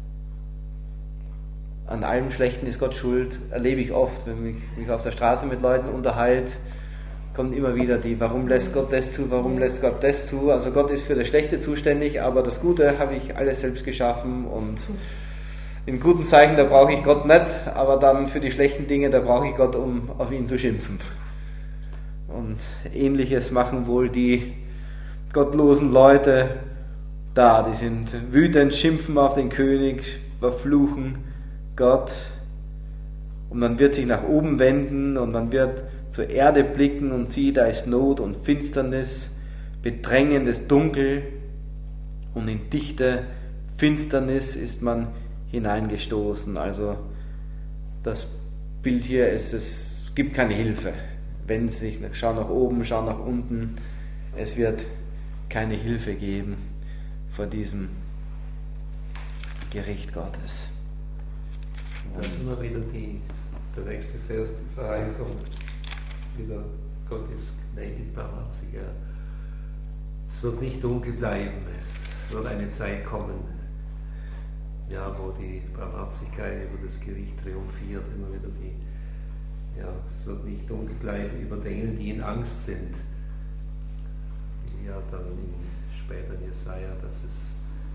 An allem Schlechten ist Gott schuld, erlebe ich oft, wenn ich mich auf der Straße mit Leuten unterhalte, kommt immer wieder die, warum lässt Gott das zu, warum lässt Gott das zu? Also Gott ist für das Schlechte zuständig, aber das Gute habe ich alles selbst geschaffen, und in guten Zeichen, da brauche ich Gott nicht, aber dann für die schlechten Dinge, da brauche ich Gott, um auf ihn zu schimpfen. Und Ähnliches machen wohl die gottlosen Leute da, die sind wütend, schimpfen auf den König, verfluchen Gott, und man wird sich nach oben wenden und man wird zur Erde blicken und sieht, da ist Not und Finsternis, bedrängendes Dunkel, und in dichte Finsternis ist man hineingestoßen. Also das Bild hier ist, es gibt keine Hilfe. Wenn sich, schau nach oben, schau nach unten, es wird keine Hilfe geben vor diesem Gericht Gottes. Da ist immer wieder die, der nächste Vers, die Verheißung, wieder Gott ist gnädig, barmherzig. Es wird nicht dunkel bleiben, es wird eine Zeit kommen, ja, wo die Barmherzigkeit über das Gericht triumphiert, immer wieder die, ja, es wird nicht dunkel bleiben über denen, die in Angst sind. Ja, dann in, später in Jesaja, dass es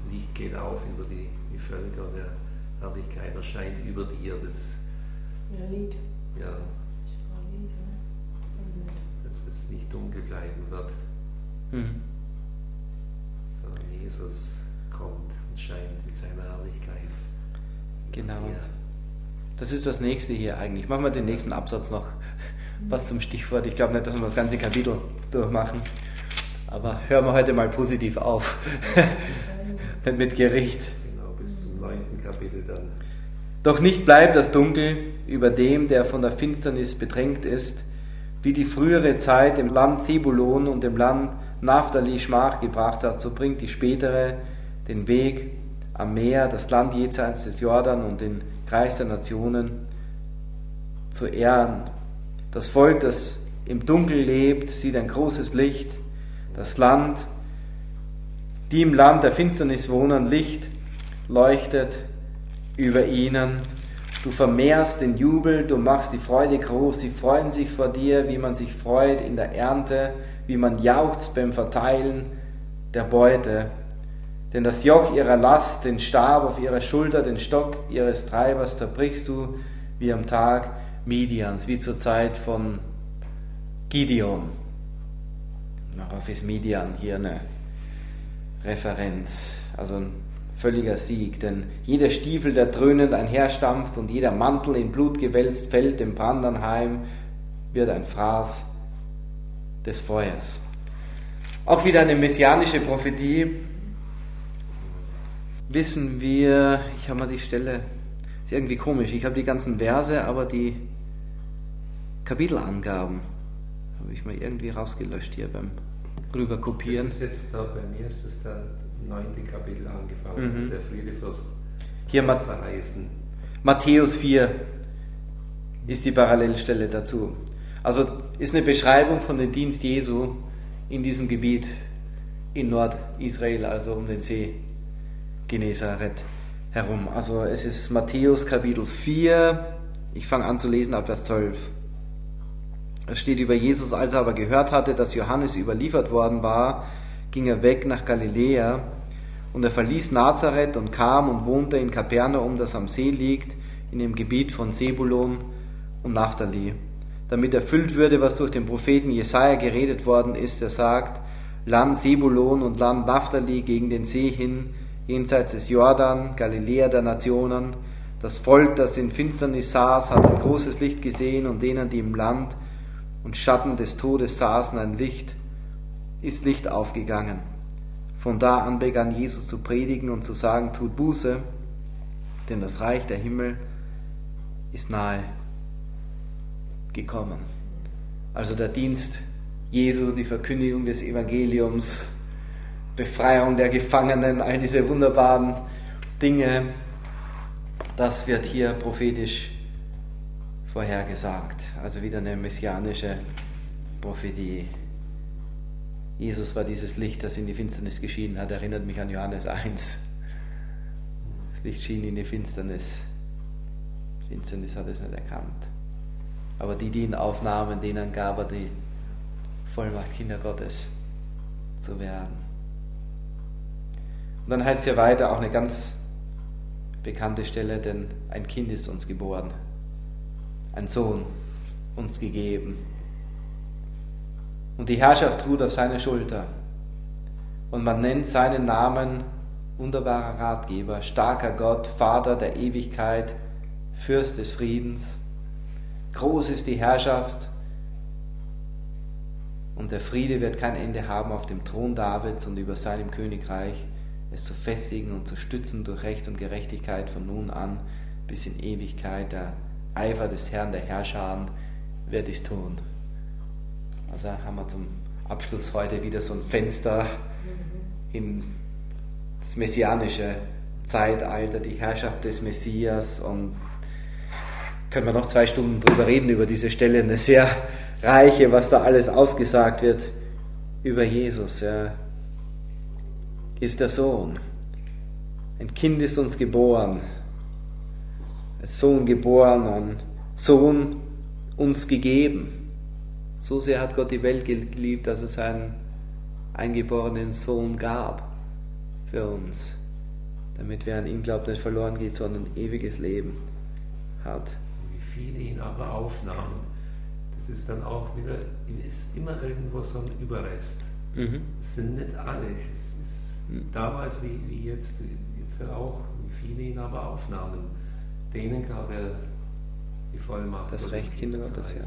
Licht geht auf über die, die Völker, der Herrlichkeit erscheint über dir. Das, Ja, Lied. ja, Das war Lied, ja. dass es nicht dunkel bleiben wird, Mhm. sondern Jesus kommt und scheint mit seiner Herrlichkeit. Genau. Ja. Das ist das nächste hier eigentlich. Machen wir den nächsten Absatz noch. Was zum Stichwort. Ich glaube nicht, dass wir das ganze Kapitel durchmachen. Aber hören wir heute mal positiv auf. Nicht mit Gericht. Genau, bis zum neunten Kapitel dann. Doch nicht bleibt das Dunkel über dem, der von der Finsternis bedrängt ist, wie die frühere Zeit im Land Sebulon und im Land Naphtali Schmach gebracht hat, so bringt die spätere den Weg am Meer, das Land jenseits des Jordan und den Kreis der Nationen zu ehren. Das Volk, das im Dunkel lebt, sieht ein großes Licht. Das Land, die im Land der Finsternis wohnen, Licht leuchtet über ihnen. Du vermehrst den Jubel, du machst die Freude groß. Sie freuen sich vor dir, wie man sich freut in der Ernte, wie man jauchzt beim Verteilen der Beute. Denn das Joch ihrer Last, den Stab auf ihrer Schulter, den Stock ihres Treibers zerbrichst du wie am Tag Midians, wie zur Zeit von Gideon. Darauf ist Midian hier eine Referenz, also ein völliger Sieg. Denn jeder Stiefel, der dröhnend einherstampft und jeder Mantel in Blut gewälzt, fällt dem Brand anheim, wird ein Fraß des Feuers. Auch wieder eine messianische Prophetie. Wissen wir, ich habe mal die Stelle, ist irgendwie komisch, ich habe die ganzen Verse, aber die Kapitelangaben habe ich mal irgendwie rausgelöscht hier beim rüberkopieren. Das ist jetzt da, bei mir ist das der neunte Kapitel angefangen, Mhm. also der Friedefürst Hier Ma- verheißen. Matthäus vier ist die Parallelstelle dazu. Also ist eine Beschreibung von dem Dienst Jesu in diesem Gebiet in Nordisrael, also um den See Genezareth herum. Also es ist Matthäus Kapitel vier, ich fange an zu lesen ab Vers zwölf. Es steht über Jesus: Als er aber gehört hatte, dass Johannes überliefert worden war, ging er weg nach Galiläa, und er verließ Nazareth und kam und wohnte in Kapernaum, das am See liegt, in dem Gebiet von Sebulon und Naphtali, damit erfüllt würde, was durch den Propheten Jesaja geredet worden ist. Er sagt: Land Sebulon und Land Naphtali gegen den See hin, jenseits des Jordan, Galiläa der Nationen. Das Volk, das in Finsternis saß, hat ein großes Licht gesehen, und denen, die im Land und Schatten des Todes saßen, ein Licht, ist Licht aufgegangen. Von da an begann Jesus zu predigen und zu sagen: Tut Buße, denn das Reich der Himmel ist nahe gekommen. Also der Dienst Jesu, die Verkündigung des Evangeliums, Befreiung der Gefangenen, all diese wunderbaren Dinge, das wird hier prophetisch vorhergesagt. Also wieder eine messianische Prophetie. Jesus war dieses Licht, das in die Finsternis geschienen hat. Erinnert mich an Johannes eins. Das Licht schien in die Finsternis. Finsternis hat es nicht erkannt. Aber die, die ihn aufnahmen, denen gab er die Vollmacht, Kinder Gottes zu werden. Und dann heißt hier weiter auch eine ganz bekannte Stelle: Denn ein Kind ist uns geboren, ein Sohn uns gegeben. Und die Herrschaft ruht auf seiner Schulter. Und man nennt seinen Namen wunderbarer Ratgeber, starker Gott, Vater der Ewigkeit, Fürst des Friedens. Groß ist die Herrschaft, und der Friede wird kein Ende haben auf dem Thron Davids und über seinem Königreich, es zu festigen und zu stützen durch Recht und Gerechtigkeit von nun an bis in Ewigkeit. Der Eifer des Herrn der Herrscher wird es tun. Also haben wir zum Abschluss heute wieder so ein Fenster in das messianische Zeitalter, die Herrschaft des Messias, und können wir noch zwei Stunden drüber reden, über diese Stelle, eine sehr reiche, was da alles ausgesagt wird über Jesus. Er ist der Sohn. Ein Kind ist uns geboren, ein Sohn geboren, ein Sohn uns gegeben. So sehr hat Gott die Welt geliebt, dass es einen eingeborenen Sohn gab für uns. damit wer an ihn glaubt nicht verloren geht, sondern ewiges Leben hat. Wie viele ihn aber aufnahmen, das ist dann auch wieder, ist immer irgendwo so ein Überrest. Mhm. Es sind nicht alle, es ist mhm. damals wie, wie jetzt, jetzt auch, wie viele ihn aber aufnahmen, denen gab er die Vollmacht. Das Recht, Kinder Gottes, ja.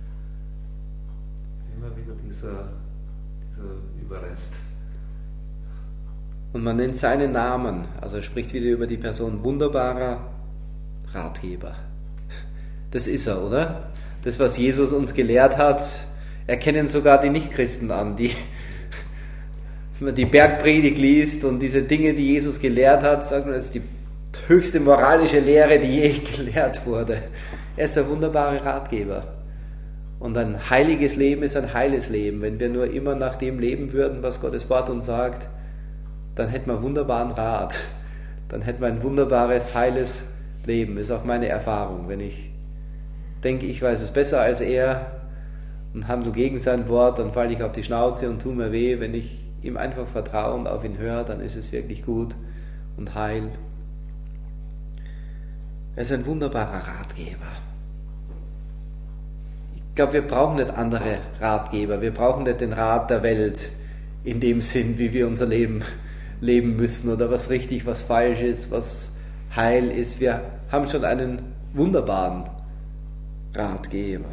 Immer wieder dieser, dieser Überrest. Und man nennt seinen Namen, also er spricht wieder über die Person, wunderbarer Ratgeber. Das ist er, oder? Das, was Jesus uns gelehrt hat, erkennen sogar die Nichtchristen an, die, wenn man die Bergpredigt liest und diese Dinge, die Jesus gelehrt hat, sagt man, das ist die höchste moralische Lehre, die je gelehrt wurde. Er ist der wunderbare Ratgeber. Und ein heiliges Leben ist ein heiles Leben. Wenn wir nur immer nach dem leben würden, was Gottes Wort uns sagt, dann hätten wir einen wunderbaren Rat. Dann hätten wir ein wunderbares, heiles Leben. Das ist auch meine Erfahrung. Wenn ich denke, ich weiß es besser als er und handle gegen sein Wort, dann falle ich auf die Schnauze und tue mir weh. Wenn ich ihm einfach vertraue und auf ihn höre, dann ist es wirklich gut und heil. Er ist ein wunderbarer Ratgeber. Ich glaube, wir brauchen nicht andere Ratgeber. Wir brauchen nicht den Rat der Welt in dem Sinn, wie wir unser Leben leben müssen oder was richtig, was falsch ist, was heil ist. Wir haben schon einen wunderbaren Ratgeber.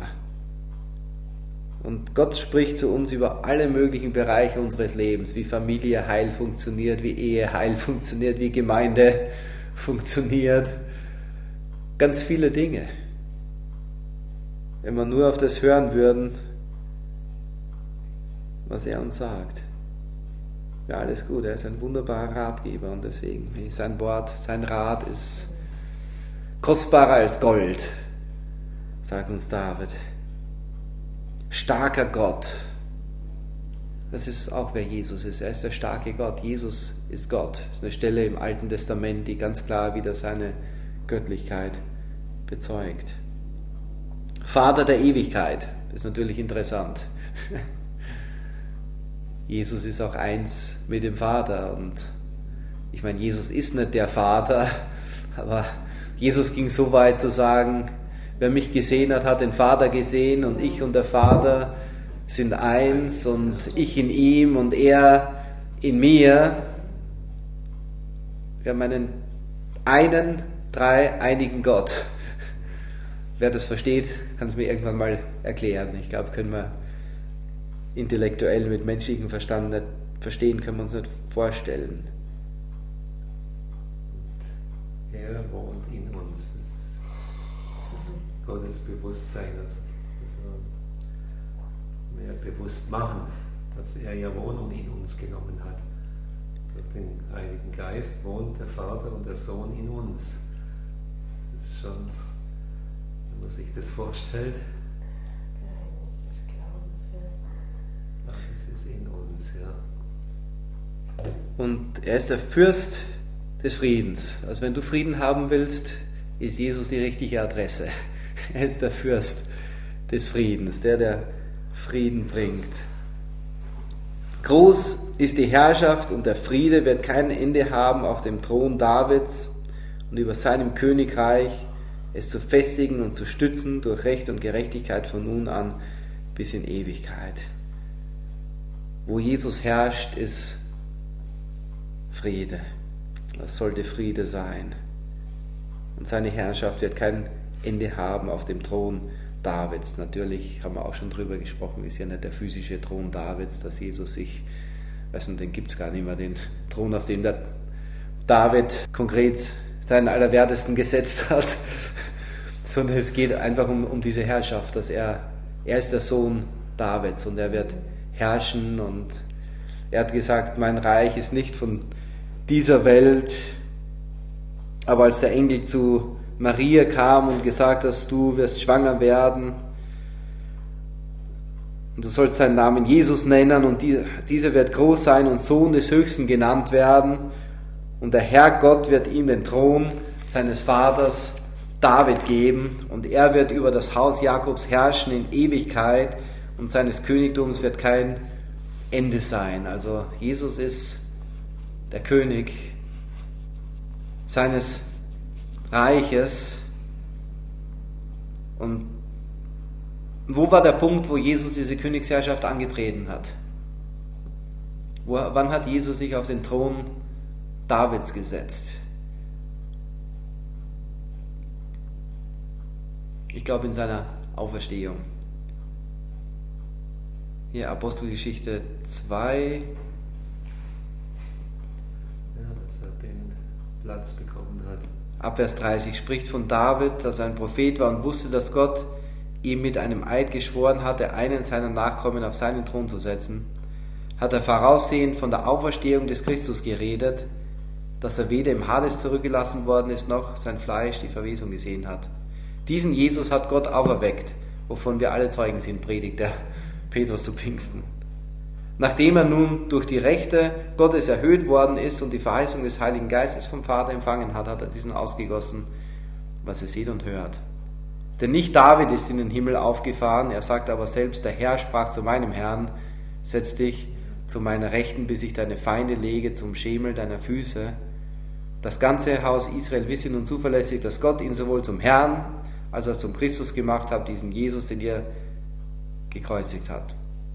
Und Gott spricht zu uns über alle möglichen Bereiche unseres Lebens, wie Familie heil funktioniert, wie Ehe heil funktioniert, wie Gemeinde funktioniert. Ganz viele Dinge. Wenn wir nur auf das hören würden, was er uns sagt. Ja, alles gut, er ist ein wunderbarer Ratgeber und deswegen, sein Wort, sein Rat ist kostbarer als Gold, sagt uns David. Starker Gott. Das ist auch, wer Jesus ist. Er ist der starke Gott. Jesus ist Gott. Das ist eine Stelle im Alten Testament, die ganz klar wieder seine Göttlichkeit bezeugt. Vater der Ewigkeit. Das ist natürlich interessant. Jesus ist auch eins mit dem Vater. Und ich meine, Jesus ist nicht der Vater, aber Jesus ging so weit zu sagen, wer mich gesehen hat, hat den Vater gesehen und ich und der Vater sind eins und ich in ihm und er in mir. Wir haben einen, einen dreieinigen Gott. Wer das versteht, kann es mir irgendwann mal erklären. Ich glaube, können wir intellektuell mit menschlichem Verstand nicht verstehen, können wir uns nicht vorstellen. Er wohnt in uns. Das ist, das ist Gottes Bewusstsein. Also, also mehr bewusst machen, dass er ja Wohnung in uns genommen hat. Durch den Heiligen Geist wohnt der Vater und der Sohn in uns. Das ist schon, wenn man sich das vorstellt, alles ist in uns, ja. Und er ist der Fürst des Friedens. Also wenn du Frieden haben willst, ist Jesus die richtige Adresse. Er ist der Fürst des Friedens, der, der Frieden bringt. Groß ist die Herrschaft und der Friede wird kein Ende haben auf dem Thron Davids und über seinem Königreich, es zu festigen und zu stützen durch Recht und Gerechtigkeit von nun an bis in Ewigkeit. Wo Jesus herrscht, ist Friede. Das sollte Friede sein. Und seine Herrschaft wird kein Ende haben auf dem Thron Davids. Natürlich haben wir auch schon drüber gesprochen, ist ja nicht der physische Thron Davids, dass Jesus sich, weiß nicht, den gibt es gar nicht mehr, den Thron, auf dem der David konkret seinen Allerwertesten gesetzt hat, sondern es geht einfach um, um diese Herrschaft, dass er, er ist der Sohn Davids und er wird herrschen und er hat gesagt, mein Reich ist nicht von dieser Welt, aber als der Engel zu Maria kam und gesagt hat, du wirst schwanger werden und du sollst seinen Namen Jesus nennen und die, dieser wird groß sein und Sohn des Höchsten genannt werden und der Herr Gott wird ihm den Thron seines Vaters David geben und er wird über das Haus Jakobs herrschen in Ewigkeit und seines Königtums wird kein Ende sein. Also Jesus ist der König seines Reiches. Und wo war der Punkt, wo Jesus diese Königsherrschaft angetreten hat? Wo, wann hat Jesus sich auf den Thron Davids gesetzt? Ich glaube in seiner Auferstehung. Hier Apostelgeschichte zwei. Ja, dass er den Platz bekommen hat. Ab Vers dreißig spricht von David, dass er ein Prophet war und wusste, dass Gott ihm mit einem Eid geschworen hatte, einen seiner Nachkommen auf seinen Thron zu setzen. Hat er voraussehend von der Auferstehung des Christus geredet, dass er weder im Hades zurückgelassen worden ist, noch sein Fleisch die Verwesung gesehen hat. Diesen Jesus hat Gott auferweckt, wovon wir alle Zeugen sind, predigt der Petrus zu Pfingsten. Nachdem er nun durch die Rechte Gottes erhöht worden ist und die Verheißung des Heiligen Geistes vom Vater empfangen hat, hat er diesen ausgegossen, was er sieht und hört. Denn nicht David ist in den Himmel aufgefahren, er sagt aber selbst, der Herr sprach zu meinem Herrn, setz dich zu meiner Rechten, bis ich deine Feinde lege zum Schemel deiner Füße. Das ganze Haus Israel wisse nun zuverlässig, dass Gott ihn sowohl zum Herrn als auch zum Christus gemacht hat, diesen Jesus, den ihr gekreuzigt hat.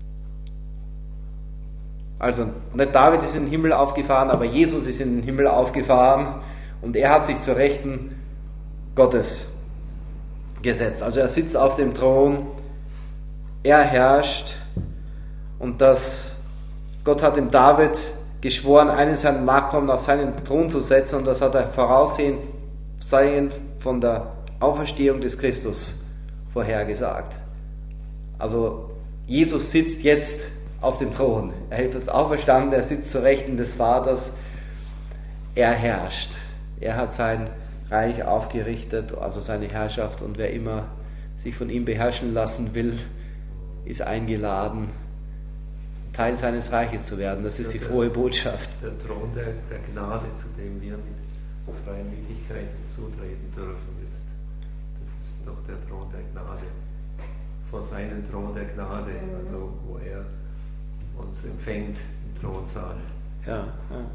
Also nicht David ist in den Himmel aufgefahren, aber Jesus ist in den Himmel aufgefahren und er hat sich zur Rechten Gottes gesetzt. Also er sitzt auf dem Thron, er herrscht und das Gott hat dem David geschworen, einen seiner Nachkommen auf seinen Thron zu setzen und das hat er voraussehend von der Auferstehung des Christus vorhergesagt. Also Jesus sitzt jetzt auf dem Thron. Er ist auferstanden, er sitzt zur Rechten des Vaters. Er herrscht. Er hat sein Reich aufgerichtet, also seine Herrschaft. Und wer immer sich von ihm beherrschen lassen will, ist eingeladen, Teil seines Reiches zu werden. Das ist die frohe Botschaft. Der Thron der, der Gnade, zu dem wir mit Freimütigkeit zutreten dürfen jetzt. Das ist doch der Thron der Gnade. Vor seinem Thron der Gnade, also wo er uns empfängt im Thronsaal. Ja, ja. Und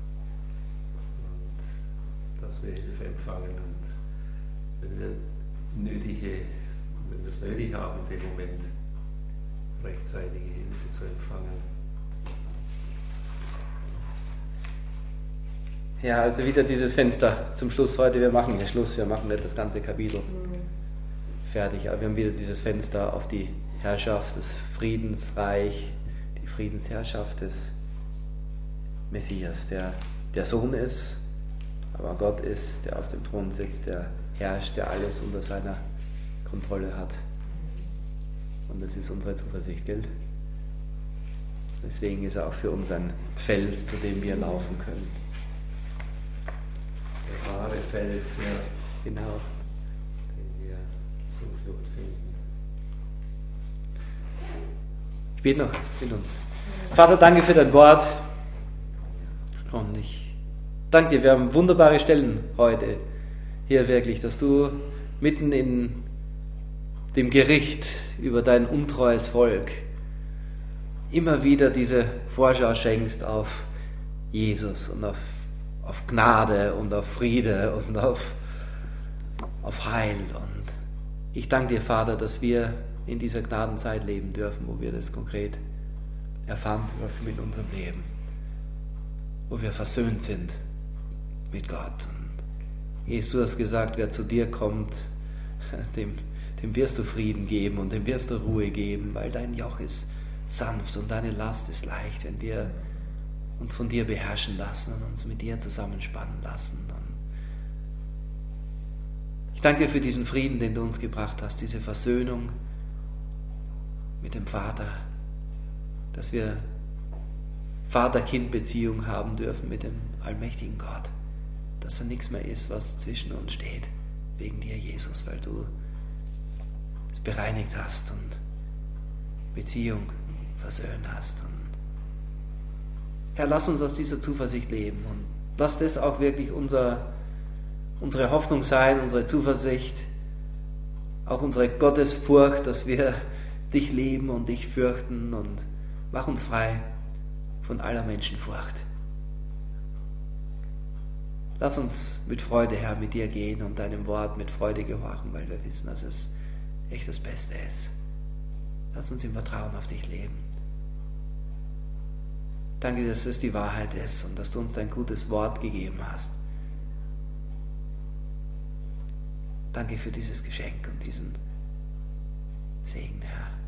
dass wir Hilfe empfangen und wenn wir nötige, wenn wir es nötig haben, in dem Moment rechtzeitige Hilfe zu empfangen. Ja, also wieder dieses Fenster zum Schluss heute. Wir machen hier Schluss, wir machen nicht das ganze Kapitel fertig, aber wir haben wieder dieses Fenster auf die Herrschaft, das Friedensreich, die Friedensherrschaft des Messias, der der Sohn ist, aber Gott ist, der auf dem Thron sitzt, der herrscht, der alles unter seiner Kontrolle hat. Und das ist unsere Zuversicht, gell? Deswegen ist er auch für uns ein Fels, zu dem wir laufen können. Der wahre Fels, ja. Genau. Den wir Zuflucht finden. Ich bete noch in uns. Vater, danke für dein Wort. Und ich danke dir, wir haben wunderbare Stellen heute hier wirklich, dass du mitten in dem Gericht über dein untreues Volk immer wieder diese Vorschau schenkst auf Jesus und auf, auf Gnade und auf Friede und auf, auf Heil. Und ich danke dir, Vater, dass wir in dieser Gnadenzeit leben dürfen, wo wir das konkret erfahren dürfen in unserem Leben, wo wir versöhnt sind mit Gott. Und Jesus, du hast gesagt, wer zu dir kommt, dem dem wirst du Frieden geben und dem wirst du Ruhe geben, weil dein Joch ist sanft und deine Last ist leicht, wenn wir uns von dir beherrschen lassen und uns mit dir zusammenspannen lassen. Und ich danke dir für diesen Frieden, den du uns gebracht hast, diese Versöhnung mit dem Vater, dass wir Vater-Kind-Beziehung haben dürfen mit dem allmächtigen Gott, dass da nichts mehr ist, was zwischen uns steht, wegen dir, Jesus, weil du bereinigt hast und Beziehung versöhnt hast. Und Herr, lass uns aus dieser Zuversicht leben und lass das auch wirklich unser, unsere Hoffnung sein, unsere Zuversicht, auch unsere Gottesfurcht, dass wir dich lieben und dich fürchten und mach uns frei von aller Menschenfurcht. Lass uns mit Freude, Herr, mit dir gehen und deinem Wort mit Freude gehorchen, weil wir wissen, dass es echt das Beste ist. Lass uns im Vertrauen auf dich leben. Danke, dass es die Wahrheit ist und dass du uns dein gutes Wort gegeben hast. Danke für dieses Geschenk und diesen Segen, Herr.